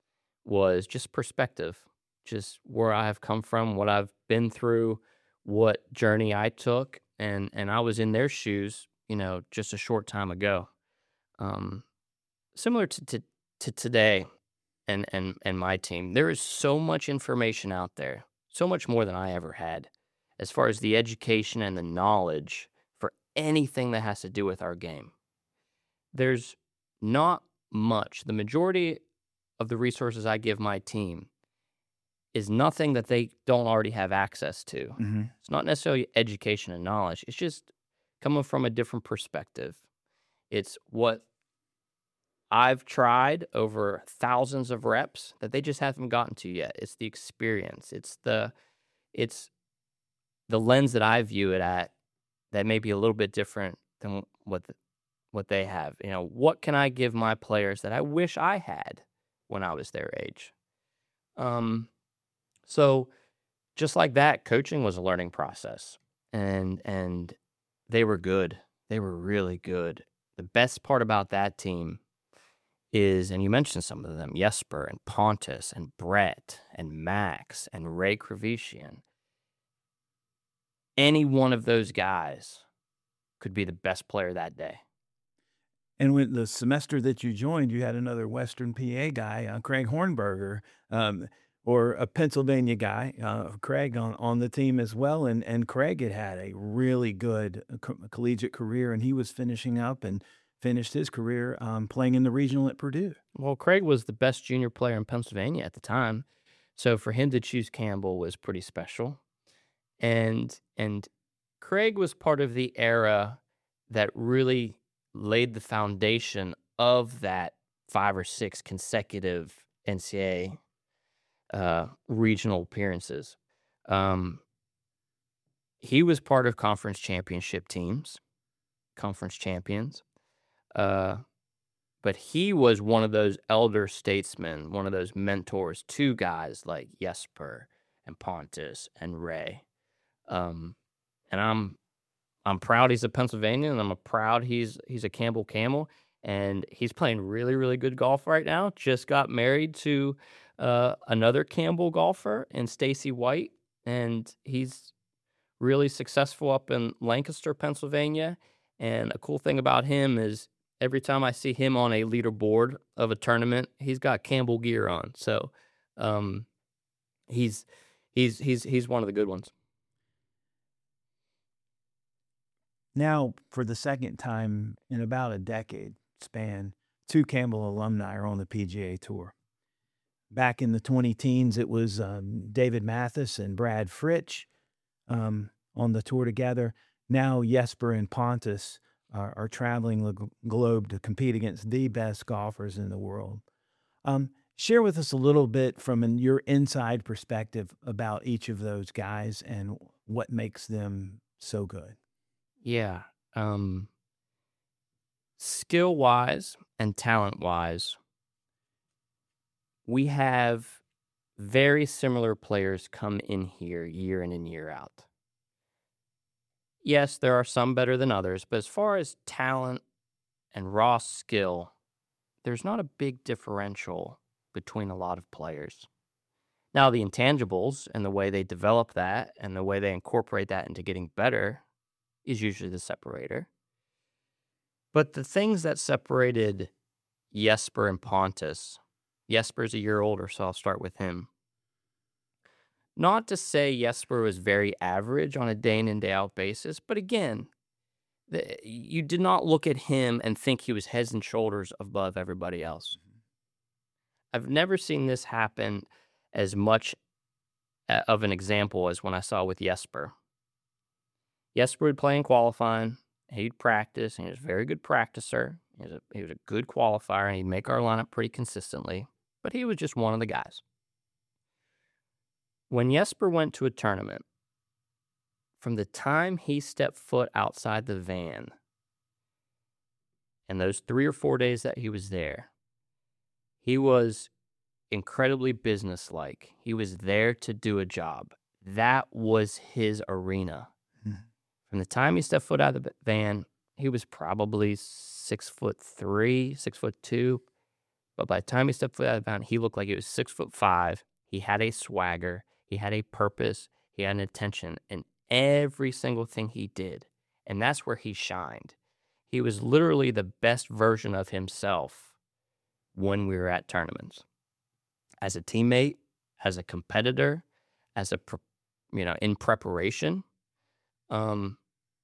was just perspective, just where I have come from, what I've been through, what journey I took, and and I was in their shoes, you know, just a short time ago. Um, Similar to, to to today and and and my team, there is so much information out there, so much more than I ever had. as far as the education and the knowledge for anything that has to do with our game. There's not much. The majority of the resources I give my team is nothing that they don't already have access to. Mm-hmm. It's not necessarily education and knowledge. It's just coming from a different perspective. It's what I've tried over thousands of reps that they just haven't gotten to yet. It's the experience. It's the it's the lens that I view it at that may be a little bit different than what the, what they have. You know, what can I give my players that I wish I had when I was their age? Um, so just like that, coaching was a learning process, and and they were good. They were really good. The best part about that team is, and you mentioned some of them, Jesper and Pontus and Brett and Max and Ray Kravician. Any one of those guys could be the best player that day. And when the semester that you joined, you had another Western P A guy, uh, Craig Hornberger, um, or a Pennsylvania guy, uh, Craig, on, on the team as well. And and Craig had had a really good co- collegiate career, and he was finishing up and finished his career um, playing in the regional at Purdue. Well, Craig was the best junior player in Pennsylvania at the time, so for him to choose Campbell was pretty special. And and Craig was part of the era that really laid the foundation of that five or six consecutive N C double A uh, regional appearances. Um, he was part of conference championship teams, conference champions. Uh, but he was one of those elder statesmen, one of those mentors to guys like Jesper and Pontus and Ray. Um, and I'm I'm proud he's a Pennsylvanian, and I'm a proud he's he's a Campbell Camel, and he's playing really, really good golf right now. Just got married to uh, another Campbell golfer, and Stacy White, and he's really successful up in Lancaster, Pennsylvania. And a cool thing about him is every time I see him on a leaderboard of a tournament, he's got Campbell gear on. So um, he's he's he's he's one of the good ones. Now, for the second time in about a decade span, two Campbell alumni are on the P G A Tour. Back in the twenty teens, it was um, David Mathis and Brad Fritsch um, on the tour together. Now, Jesper and Pontus are, are traveling the globe to compete against the best golfers in the world. Um, share with us a little bit from an, your inside perspective about each of those guys and what makes them so good. Yeah. Um, skill-wise and talent-wise, we have very similar players come in here year in and year out. Yes, there are some better than others, but as far as talent and raw skill, there's not a big differential between a lot of players. Now, the intangibles and the way they develop that and the way they incorporate that into getting better is usually the separator. But the things that separated Jesper and Pontus, Jesper's a year older, so I'll start with him. Not to say Jesper was very average on a day in and day out basis, but again, the, you did not look at him and think he was heads and shoulders above everybody else. I've never seen this happen as much of an example as when I saw with Jesper. Jesper would play in qualifying, he'd practice, and he was a very good practicer. He was a, he was a good qualifier, and he'd make our lineup pretty consistently, but he was just one of the guys. When Jesper went to a tournament, from the time he stepped foot outside the van, and those three or four days that he was there, he was incredibly businesslike. He was there to do a job. That was his arena. Mm-hmm. From the time he stepped foot out of the van, he was probably six foot three, six foot two. But by the time he stepped foot out of the van, he looked like he was six foot five. He had a swagger. He had a purpose. He had an intention in every single thing he did. And that's where he shined. He was literally the best version of himself when we were at tournaments. As a teammate, as a competitor, as a, you know, in preparation. Um,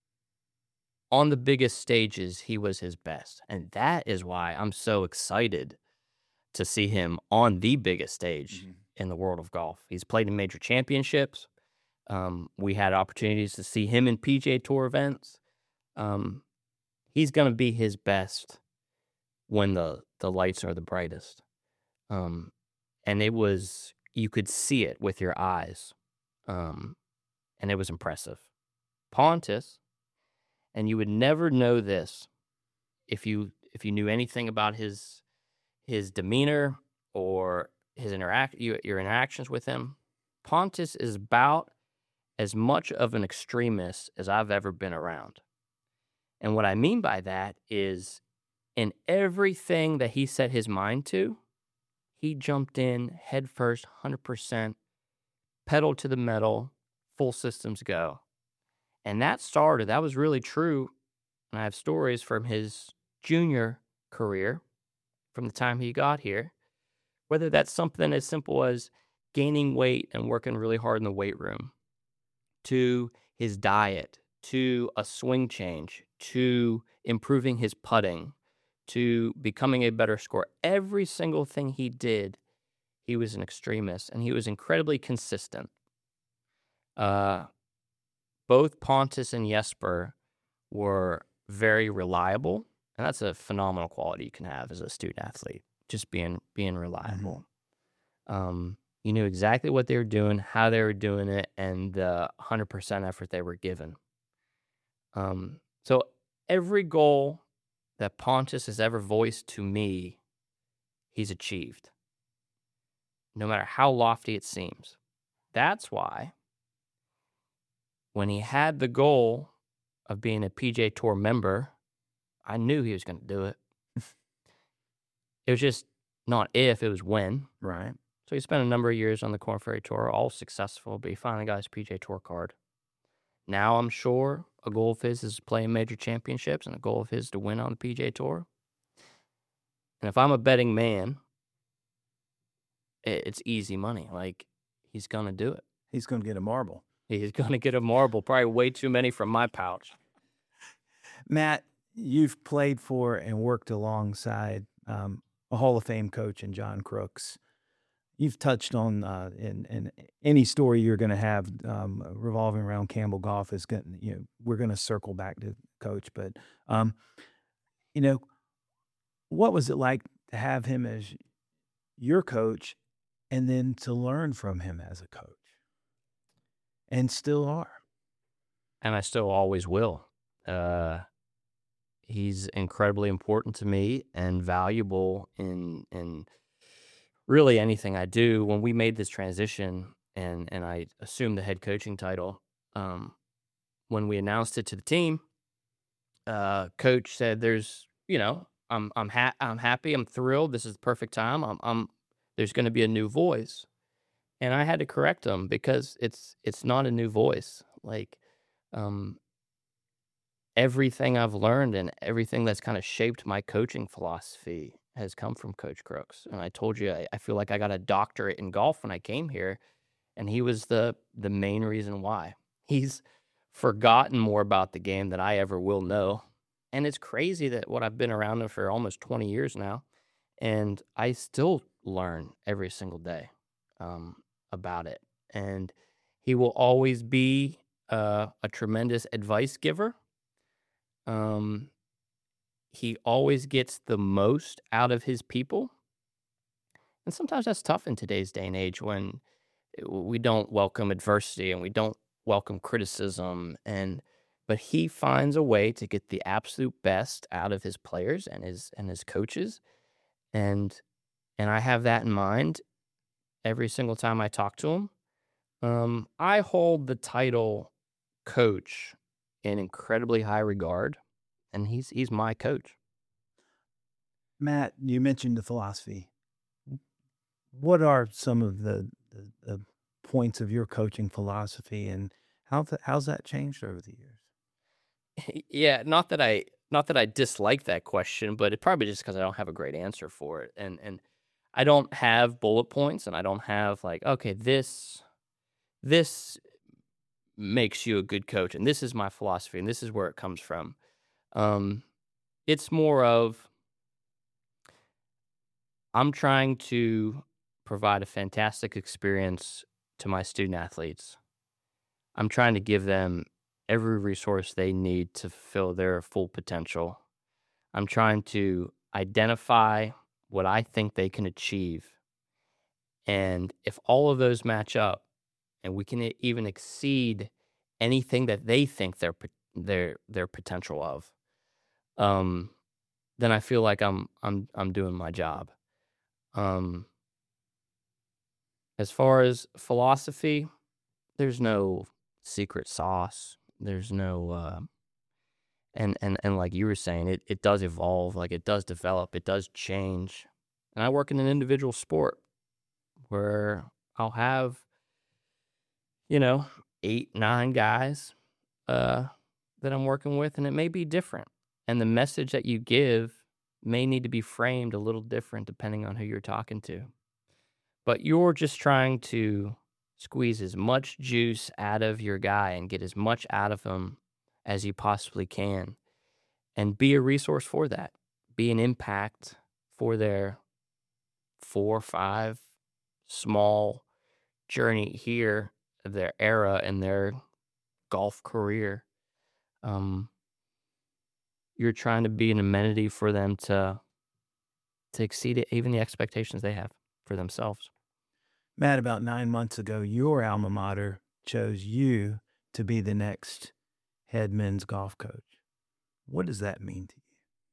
on the biggest stages, he was his best. And that is why I'm so excited to see him on the biggest stage Mhm. in the world of golf. He's played in major championships. Um, we had opportunities to see him in P G A Tour events. Um, he's going to be his best when the, the lights are the brightest. Um, and it was, you could see it with your eyes. Um, and it was impressive. Pontus, and you would never know this if you if you knew anything about his his demeanor or his interact your, your interactions with him. Pontus is about as much of an extremist as I've ever been around. And what I mean by that is in everything that he set his mind to, he jumped in head first, one hundred percent, pedal to the metal, full systems go. And that started, that was really true. And I have stories from his junior career, from the time he got here, whether that's something as simple as gaining weight and working really hard in the weight room, to his diet, to a swing change, to improving his putting, to becoming a better scorer. Every single thing he did, he was an extremist, and he was incredibly consistent. Uh, both Pontus and Jesper were very reliable, and that's a phenomenal quality you can have as a student athlete, just being being reliable. Mm-hmm. Um, you knew exactly what they were doing, how they were doing it, and the one hundred percent effort they were given. Um, so every goal that Pontus has ever voiced to me, he's achieved, no matter how lofty it seems. That's why when he had the goal of being a P G A Tour member, I knew he was going to do it. It was just not if, it was when. Right. So he spent a number of years on the Korn Ferry Tour, all successful, but he finally got his P G A Tour card. Now I'm sure a goal of his is to play in major championships and a goal of his to win on the P G A Tour. And if I'm a betting man, it's easy money. Like, he's going to do it. He's going to get a marble. He's going to get a marble, probably way too many from my pouch. Matt, you've played for and worked alongside um, a Hall of Fame coach in John Crooks. You've touched on uh, in, in any story you're going to have um, revolving around Campbell Golf is going. You know, we're going to circle back to Coach, but um, you know, what was it like to have him as your coach, and then to learn from him as a coach, and still are, and I still always will. Uh, he's incredibly important to me and valuable in in. really anything I do. When we made this transition and and I assumed the head coaching title, um, when we announced it to the team, uh, coach said, "There's, you know, I'm I'm ha- I'm happy, I'm thrilled. This is the perfect time. I'm I'm there's going to be a new voice," and I had to correct him because it's it's not a new voice. Like, um, everything I've learned and everything that's kind of shaped my coaching philosophy has come from Coach Crooks. And I told you, I, I feel like I got a doctorate in golf when I came here, and he was the the main reason why. He's forgotten more about the game than I ever will know. And it's crazy that what I've been around him for almost twenty years now, and I still learn every single day um, about it. And he will always be uh, a tremendous advice giver. Um, He always gets the most out of his people. And sometimes that's tough in today's day and age when we don't welcome adversity and we don't welcome criticism. And but he finds a way to get the absolute best out of his players and his and his coaches. And and I have that in mind every single time I talk to him. Um, I hold the title coach in incredibly high regard, and he's he's my coach. Matt, you mentioned the philosophy. What are some of the, the, the points of your coaching philosophy, and how th- how's that changed over the years? Yeah, not that I not that I dislike that question, but it probably just because I don't have a great answer for it, and and I don't have bullet points, and I don't have like, okay, this this makes you a good coach. And this is my philosophy, and this is where it comes from. Um, it's more of I'm trying to provide a fantastic experience to my student athletes. I'm trying to give them every resource they need to fulfill their full potential. I'm trying to identify what I think they can achieve. And if all of those match up and we can e- even exceed anything that they think their pot- their their potential of, um, then I feel like I'm I'm I'm doing my job. Um, as far as philosophy, there's no secret sauce. There's no uh, and and and like you were saying, it it does evolve, like it does develop, it does change. And I work in an individual sport where I'll have, you know, eight, nine guys uh that I'm working with, and it may be different. And the message that you give may need to be framed a little different depending on who you're talking to. But you're just trying to squeeze as much juice out of your guy and get as much out of him as you possibly can and be a resource for that. Be an impact for their four or five small journey here, of their era and their golf career. Um, you're trying to be an amenity for them to to exceed it, even the expectations they have for themselves. Matt, about nine months ago, your alma mater chose you to be the next head men's golf coach. What does that mean to you?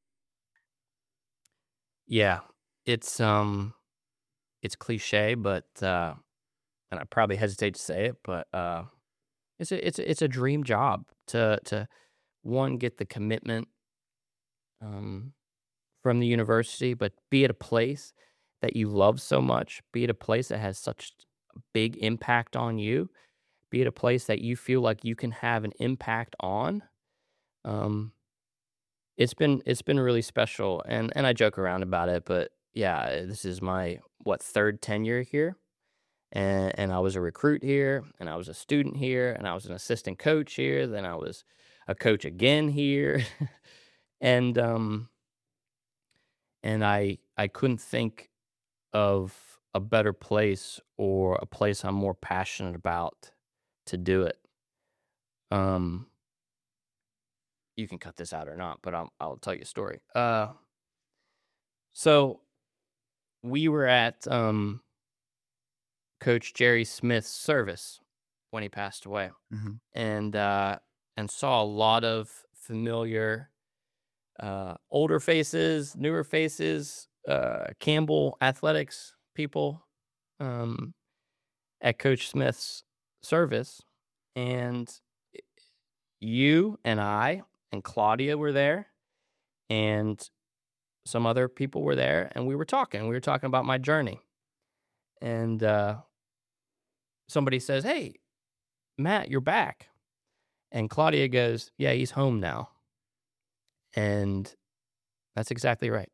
Yeah, it's um, it's cliche, but uh, and I probably hesitate to say it, but uh, it's a it's a, it's a dream job to to one get the commitment um from the university, but be at a place that you love so much, be at a place that has such a big impact on you, be at a place that you feel like you can have an impact on. Um, it's been it's been really special, and and I joke around about it, but yeah, this is my what third tenure here, and and I was a recruit here, and I was a student here, and I was an assistant coach here, then I was a coach again here, and um and I I couldn't think of a better place or a place I'm more passionate about to do it. Um, you can cut this out or not, but I'll I'll tell you a story. Uh, so we were at um Coach Jerry Smith's service when he passed away, Mm-hmm. and uh, and saw a lot of familiar uh, older faces, newer faces, uh, Campbell Athletics people. Um, at Coach Smith's service, and you and I and Claudia were there, and some other people were there, and we were talking. We were talking about my journey, and uh, somebody says, "Hey, Matt, you're back," and Claudia goes, "Yeah, he's home now," and that's exactly right.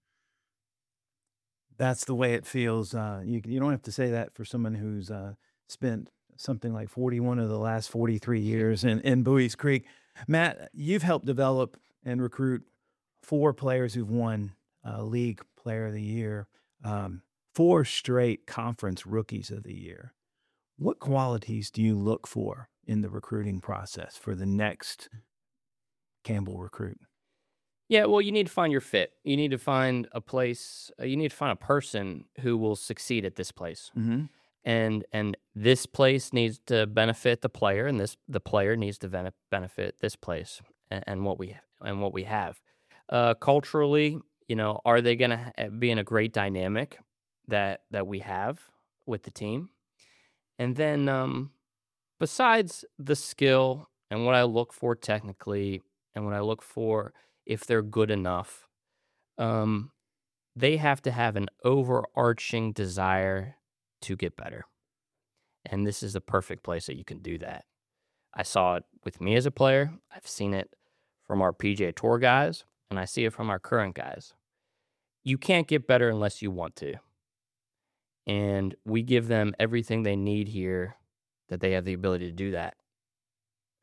That's the way it feels. Uh, you you don't have to say that for someone who's uh, spent something like forty-one of the last forty-three years in, in Bowie's Creek. Matt, you've helped develop and recruit four players who've won uh, League Player of the Year, um, four straight Conference Rookies of the Year. What qualities do you look for in the recruiting process for the next Campbell recruit? Yeah, well, you need to find your fit. You need to find a place. Uh, you need to find a person who will succeed at this place. Mm-hmm. and and this place needs to benefit the player, and this the player needs to bene- benefit this place and, and what we and what we have. Uh, culturally, you know, are they going to ha- be in a great dynamic that that we have with the team? And then, um, besides the skill and what I look for technically, and what I look for if they're good enough, um, they have to have an overarching desire to get better. And this is the perfect place that you can do that. I saw it with me as a player. I've seen it from our P G A Tour guys, and I see it from our current guys. You can't get better unless you want to. And we give them everything they need here that they have the ability to do that.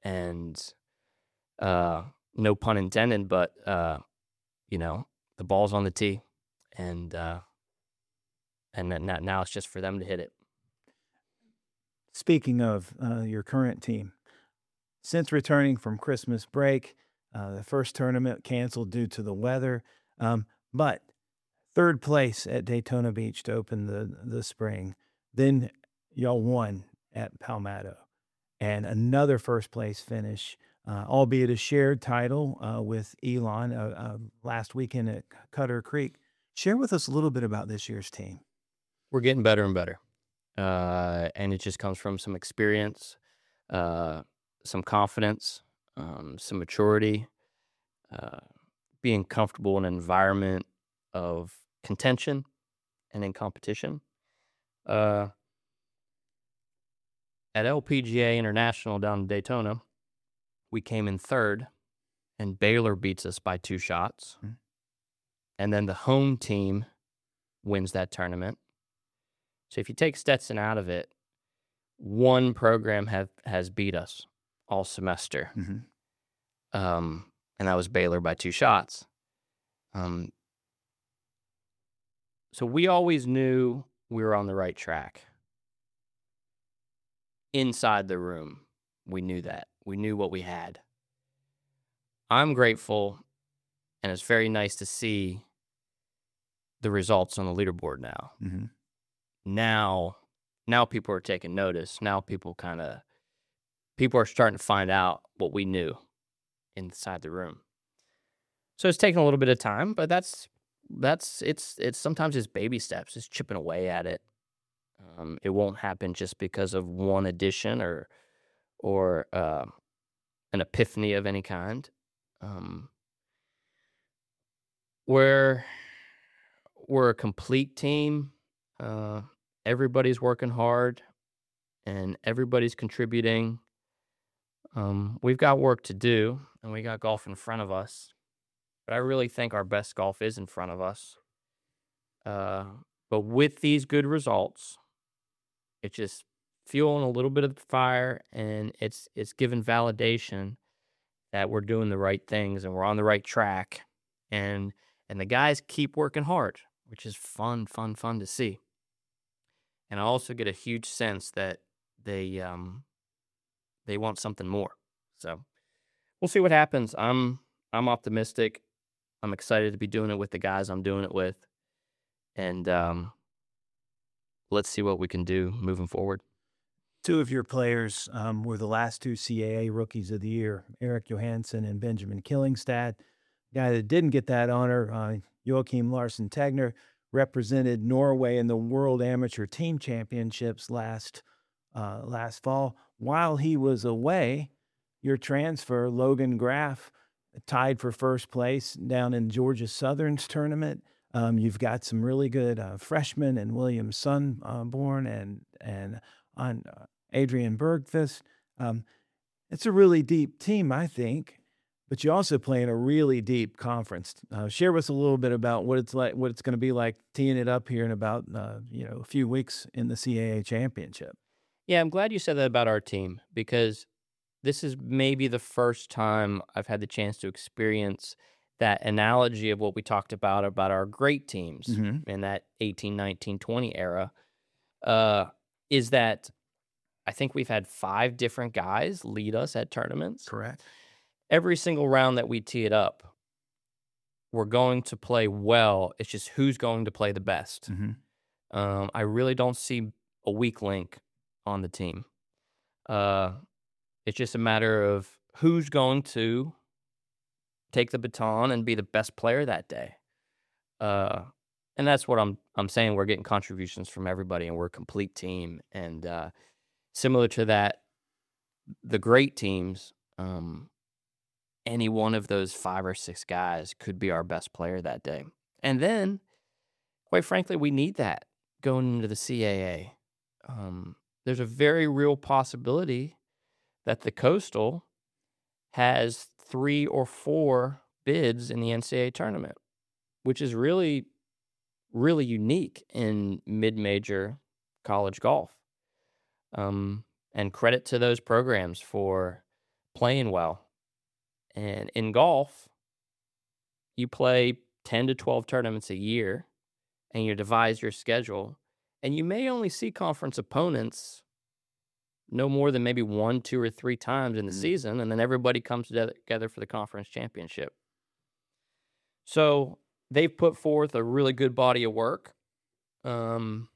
and uh, no pun intended, but uh, you know, the ball's on the tee, and uh, and then now now it's just for them to hit it. Speaking of uh, your current team, since returning from Christmas break, uh, the first tournament canceled due to the weather, um, but third place at Daytona Beach to open the the spring. Then y'all won at Palmetto, and another first place finish, uh, albeit a shared title uh, with Elon uh, uh, last weekend at Cutter Creek. Share with us a little bit about this year's team. We're getting better and better, uh, and it just comes from some experience, uh, some confidence, um, some maturity, uh, being comfortable in an environment of contention and in competition. Uh, at L P G A International down in Daytona, we came in third, and Baylor beats us by two shots. Mm-hmm. And then the home team wins that tournament. So if you take Stetson out of it, one program have has beat us all semester. Mm-hmm. Um, and that was Baylor by two shots. Um, so we always knew we were on the right track. Inside the room, we knew that. We knew what we had. I'm grateful, and it's very nice to see the results on the leaderboard now. Mm-hmm. Now, now people are taking notice. Now people kind of, people are starting to find out what we knew inside the room. So it's taking a little bit of time, but that's, that's, it's, it's sometimes it's baby steps, it's chipping away at it. Um, it won't happen just because of one addition or, or, uh, an epiphany of any kind. Um, we're, we're a complete team. Uh, everybody's working hard and everybody's contributing. Um, we've got work to do and we got golf in front of us, but I really think our best golf is in front of us. Uh, but with these good results, it's just fueling a little bit of the fire, and it's it's given validation that we're doing the right things and we're on the right track, and and the guys keep working hard, which is fun, fun, fun to see. And I also get a huge sense that they um they want something more. So we'll see what happens. I'm I'm optimistic. I'm excited to be doing it with the guys I'm doing it with, and um. Let's see what we can do moving forward. Two of your players um, were the last two C A A Rookies of the Year, Eric Johansson and Benjamin Killingstad. The guy that didn't get that honor, uh, Joachim Larsen Tegner, represented Norway in the World Amateur Team Championships last uh, last fall. While he was away, your transfer, Logan Graff, tied for first place down in Georgia Southern's tournament. Um, you've got some really good uh, freshmen and William Sunborn and and on uh, Adrian Bergfist. Um, it's a really deep team, I think, but you also play in a really deep conference. Uh, share with us a little bit about what it's like, what it's going to be like teeing it up here in about uh, you know a few weeks in the C A A championship. Yeah, I'm glad you said that about our team, because this is maybe the first time I've had the chance to experience that analogy of what we talked about, about our great teams mm-hmm. in that eighteen, nineteen, twenty era, uh, is that I think we've had five different guys lead us at tournaments. Correct. Every single round that we tee it up, we're going to play well. It's just who's going to play the best. Mm-hmm. Um, I really don't see a weak link on the team. Uh, it's just a matter of who's going to take the baton and be the best player that day. Uh, and that's what I'm I'm saying. We're getting contributions from everybody, and we're a complete team. And uh, similar to that, the great teams, um, any one of those five or six guys could be our best player that day. And then, quite frankly, we need that going into the C A A. Um, there's a very real possibility that the Coastal has three or four bids in the N C A A tournament, which is really, really unique in mid-major college golf. Um, and credit to those programs for playing well. And in golf, you play ten to twelve tournaments a year, and you devise your schedule, and you may only see conference opponents no more than maybe one, two, or three times in the Mm. season, and then everybody comes together together for the conference championship. So they've put forth a really good body of work. Um,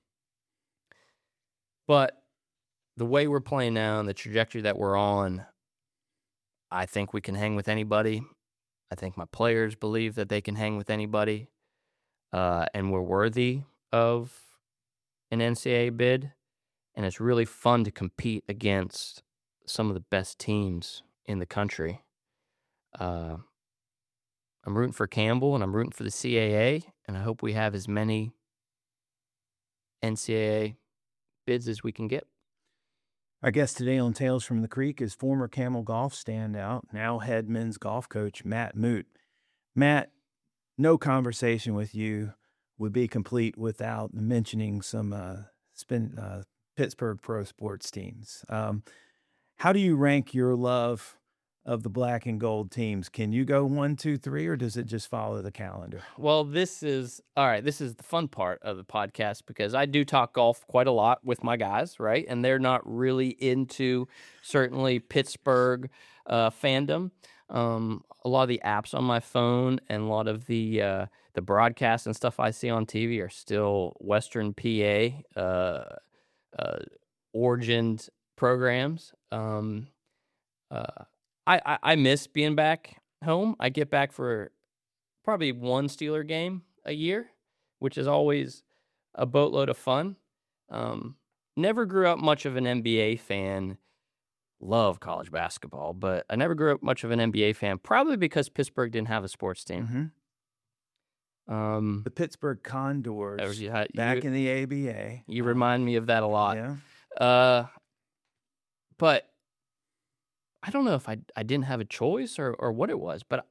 but the way we're playing now and the trajectory that we're on, I think we can hang with anybody. I think my players believe that they can hang with anybody, uh, and we're worthy of an N C double A bid. And it's really fun to compete against some of the best teams in the country. Uh, I'm rooting for Campbell, and I'm rooting for the C A A, and I hope we have as many N C double A bids as we can get. Our guest today on Tales from the Creek is former Camel Golf standout, now head men's golf coach, Matt Moot. Matt, no conversation with you would be complete without mentioning some uh, spin, uh, Pittsburgh pro sports teams. Um, how do you rank your love of the black and gold teams? Can you go one, two, three, or does it just follow the calendar? Well, this is all right. This is the fun part of the podcast because I do talk golf quite a lot with my guys, right? And they're not really into certainly Pittsburgh uh, fandom. Um, a lot of the apps on my phone and a lot of the uh, the broadcasts and stuff I see on T V are still Western P A uh, uh, origined programs. Um, uh, I, I I miss being back home. I get back for probably one Steeler game a year, which is always a boatload of fun. Um, never grew up much of an N B A fan. Love college basketball, but I never grew up much of an N B A fan, probably because Pittsburgh didn't have a sports team. Mm-hmm. Um, The Pittsburgh Condors, uh, you, back in the A B A. you remind me of that a lot. Yeah. Uh, but I don't know if I I didn't have a choice or or what it was, but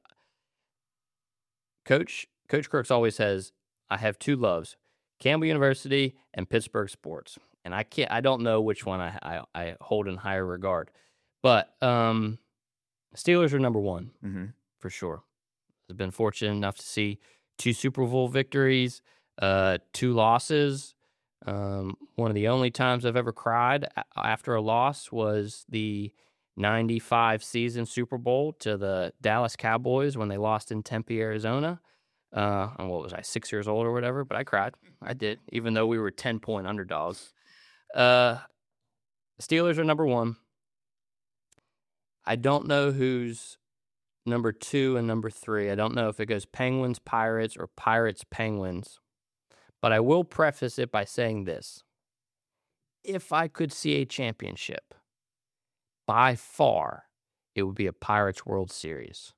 Coach Coach Crooks always says, I have two loves, Campbell University and Pittsburgh sports. And I can't I don't know which one I I, I hold in higher regard. But um, Steelers are number one, Mm-hmm. for sure. I've been fortunate enough to see two Super Bowl victories, uh, two losses. Um, one of the only times I've ever cried a- after a loss was the ninety-five season Super Bowl to the Dallas Cowboys when they lost in Tempe, Arizona. Uh, and what was I, six years old or whatever? But I cried. I did, even though we were ten-point underdogs. Uh, Steelers are number one. I don't know who's number two and number three. I don't know if it goes Penguins, Pirates, or Pirates, Penguins. But I will preface it by saying this. If I could see a championship, by far, it would be a Pirates World Series.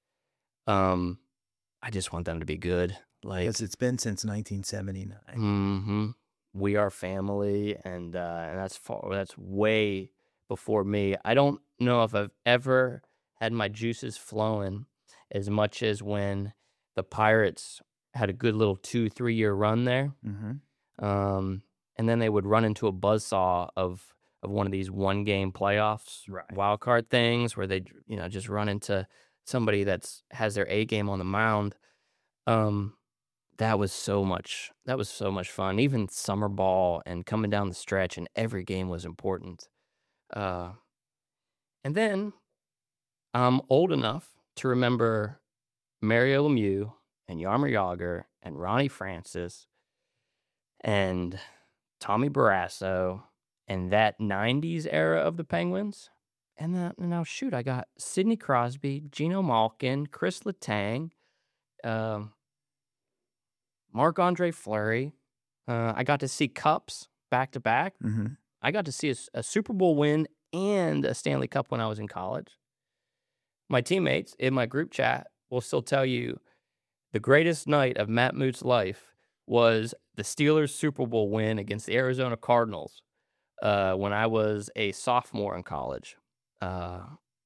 Um, I just want them to be good. Like, Because it's been since nineteen seventy-nine. mm-hmm, we are family, and uh, and that's far, that's way before me. I don't know if I've ever had my juices flowing as much as when the Pirates had a good little two, three year run there. Mm-hmm. Um, and then they would run into a buzzsaw of of one of these one game playoffs, Right. wild card things where they, you know, just run into somebody that's has their A game on the mound. Um, that was so much. That was so much fun. Even summer ball and coming down the stretch, and every game was important. Uh, and then I'm old enough to remember Mario Lemieux and Yarmer Yager and Ronnie Francis and Tommy Barrasso and that nineties era of the Penguins. And then, now, shoot, I got Sidney Crosby, Geno Malkin, Chris Letang, um, Marc-Andre Fleury. Uh, I got to see Cups back to back. Mm-hmm. I got to see a, a Super Bowl win and a Stanley Cup when I was in college. My teammates in my group chat will still tell you the greatest night of Matt Moot's life was the Steelers Super Bowl win against the Arizona Cardinals uh, when I was a sophomore in college. Uh,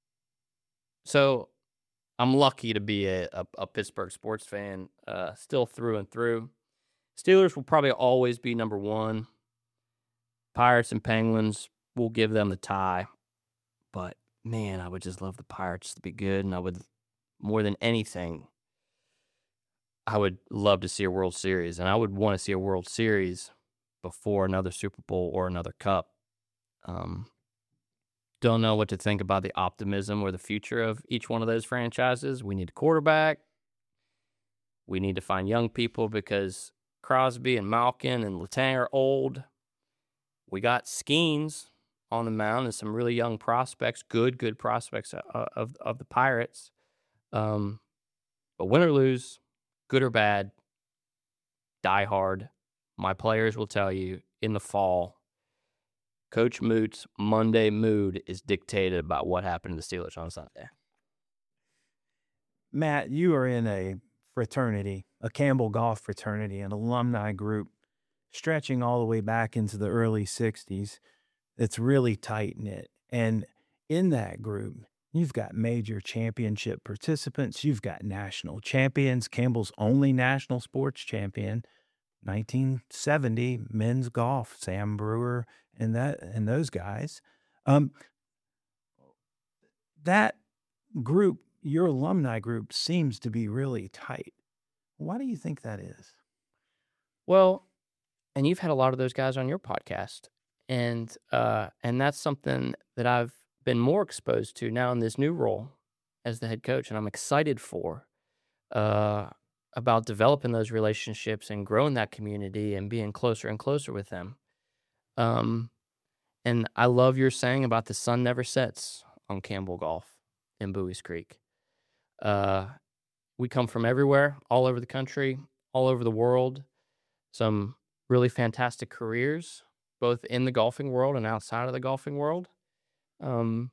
so I'm lucky to be a, a, a Pittsburgh sports fan, uh, still through and through. Steelers will probably always be number one. Pirates and Penguins, will give them the tie. But man, I would just love the Pirates to be good, and I would, more than anything, I would love to see a World Series, and I would want to see a World Series before another Super Bowl or another Cup. Um, don't know what to think about the optimism or the future of each one of those franchises. We need a quarterback. We need to find young people because Crosby and Malkin and Letang are old. We got Skeens on the mound and some really young prospects, good, good prospects of of, of the Pirates. Um, but win or lose, good or bad, die hard. My players will tell you in the fall, Coach Moot's Monday mood is dictated by what happened to the Steelers on Sunday. Matt, you are in a fraternity, a Campbell Golf fraternity, an alumni group stretching all the way back into the early sixties. It's really tight-knit. And in that group, you've got major championship participants. You've got national champions. Campbell's only national sports champion, nineteen seventy men's golf, Sam Brewer and that and those guys. Um, that group, your alumni group, seems to be really tight. Why do you think that is? Well, and you've had a lot of those guys on your podcast, and uh, and that's something that I've been more exposed to now in this new role as the head coach, and I'm excited for uh, about developing those relationships and growing that community and being closer and closer with them. Um, and I love your saying about the sun never sets on Campbell Golf in Buies Creek. Uh, we come from everywhere, all over the country, all over the world. Some really fantastic careers, both in the golfing world and outside of the golfing world. Um,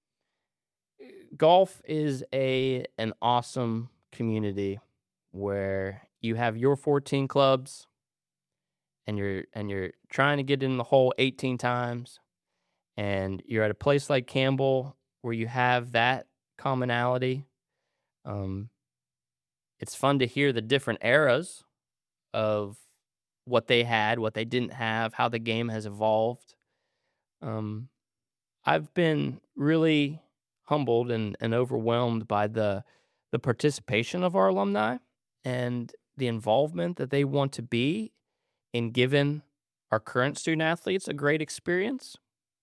golf is a an awesome community where you have your fourteen clubs, and you're and you're trying to get in the hole eighteen times, and you're at a place like Campbell where you have that commonality. Um, it's fun to hear the different eras of what they had, what they didn't have, how the game has evolved. Um, I've been really humbled and, and overwhelmed by the the participation of our alumni and the involvement that they want to be in giving our current student athletes a great experience.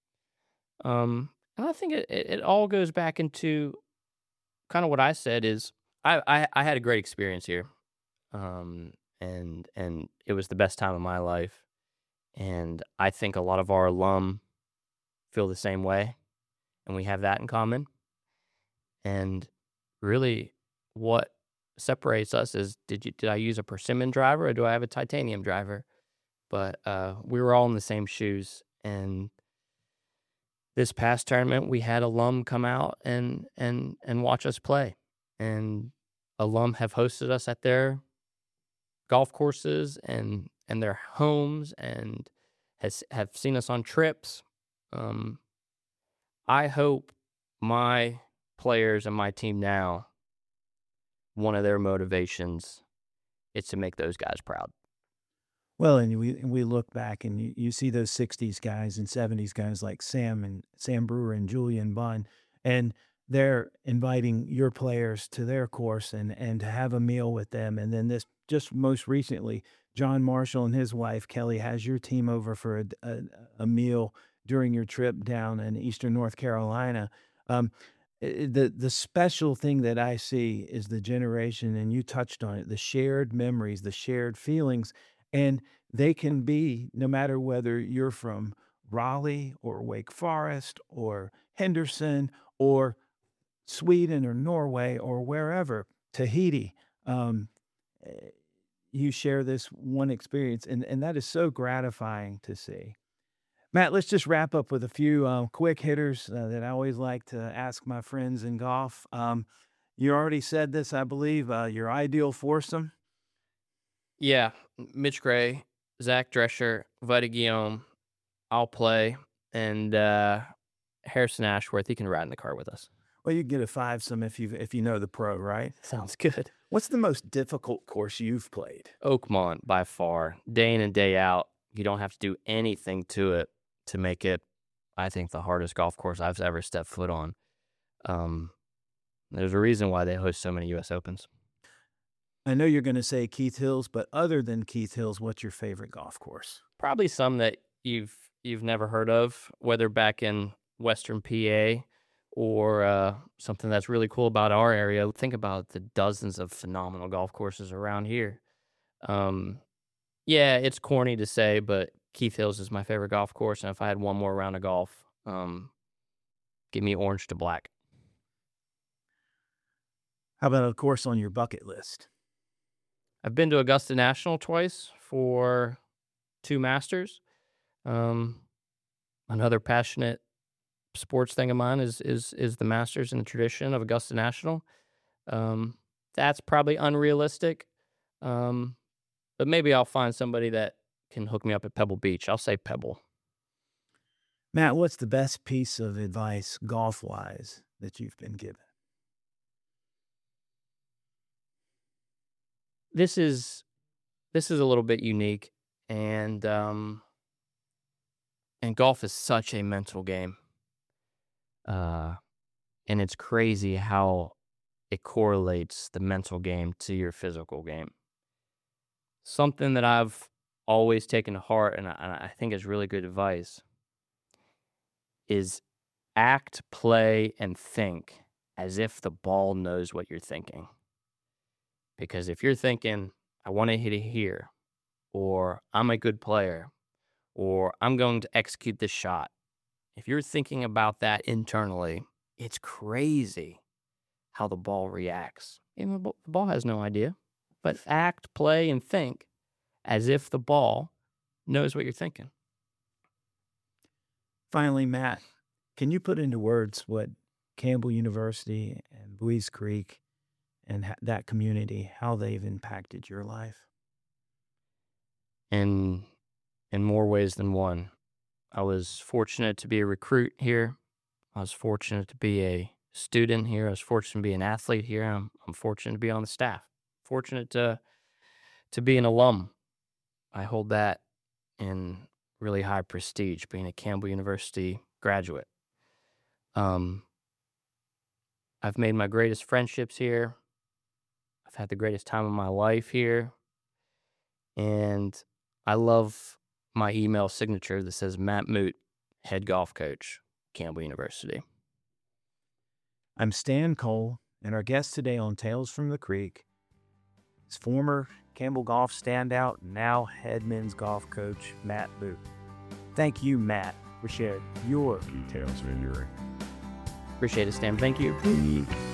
Um, and I think it, it, it all goes back into kind of what I said is I, I, I had a great experience here. Um, and and it was the best time of my life. And I think a lot of our alum feel the same way, and we have that in common. And really, what separates us is did you did I use a persimmon driver or do I have a titanium driver? But uh, we were all in the same shoes. And this past tournament, we had alum come out and and and watch us play, and alum have hosted us at their golf courses and and their homes and has have seen us on trips. Um, I hope my players and my team now, one of their motivations is to make those guys proud. Well, and we and we look back and you, you see those sixties guys and seventies guys like Sam and Sam Brewer and Julian Bunn, and they're inviting your players to their course and and to have a meal with them. And then this just most recently, John Marshall and his wife Kelly has your team over for a, a, a meal during your trip down in Eastern North Carolina. Um, i- the the special thing that I see is the generation, and you touched on it, the shared memories, the shared feelings, and they can be no matter whether you're from Raleigh or Wake Forest or Henderson or Sweden or Norway or wherever, Tahiti. Um, eh, you share this one experience, and, and that is so gratifying to see. Matt, let's just wrap up with a few um, quick hitters uh, that I always like to ask my friends in golf. Um, you already said this, I believe, uh, your ideal foursome. Yeah, Mitch Gray, Zach Drescher, Vita Guillaume, I'll play, and uh, Harrison Ashworth. He can ride in the car with us. Well, you get a fivesome if you if you know the pro, right? Sounds good. What's the most difficult course you've played? Oakmont by far, day in and day out. You don't have to do anything to it to make it, I think, the hardest golf course I've ever stepped foot on. Um, there's a reason why they host so many U S Opens. I know you're going to say Keith Hills, but other than Keith Hills, what's your favorite golf course? Probably some that you've you've never heard of, whether back in Western P A or uh, something that's really cool about our area. Think about the dozens of phenomenal golf courses around here. Um, yeah, it's corny to say, but Keith Hills is my favorite golf course, and if I had one more round of golf, um, give me orange to black. How about a course on your bucket list? I've been to Augusta National twice for two Masters. Um, another passionate sports thing of mine is is is the Masters and the tradition of Augusta National. Um, that's probably unrealistic, um, but maybe I'll find somebody that can hook me up at Pebble Beach. I'll say Pebble. Matt, what's the best piece of advice golf-wise that you've been given? This is this is a little bit unique, and um, and golf is such a mental game. Uh, and it's crazy how it correlates the mental game to your physical game. Something that I've always taken to heart, and I, and I think is really good advice, is act, play, and think as if the ball knows what you're thinking. Because if you're thinking, I want to hit it here, or I'm a good player, or I'm going to execute this shot, if you're thinking about that internally, it's crazy how the ball reacts. And the b- the ball has no idea, but act, play, and think as if the ball knows what you're thinking. Finally, Matt, can you put into words what Campbell University and Buies Creek and ha- that community, how they've impacted your life? In in more ways than one. I was fortunate to be a recruit here. I was fortunate to be a student here. I was fortunate to be an athlete here. I'm, I'm fortunate to be on the staff. Fortunate to to be an alum. I hold that in really high prestige, being a Campbell University graduate. Um, I've made my greatest friendships here. I've had the greatest time of my life here. And I love my email signature that says Matt Moot, head golf coach, Campbell University. I'm Stan Cole, and our guest today on Tales from the Creek is former Campbell Golf standout, now head men's golf coach, Matt Moot. Thank you, Matt, for sharing your details of injury. Appreciate it, Stan. Thank you.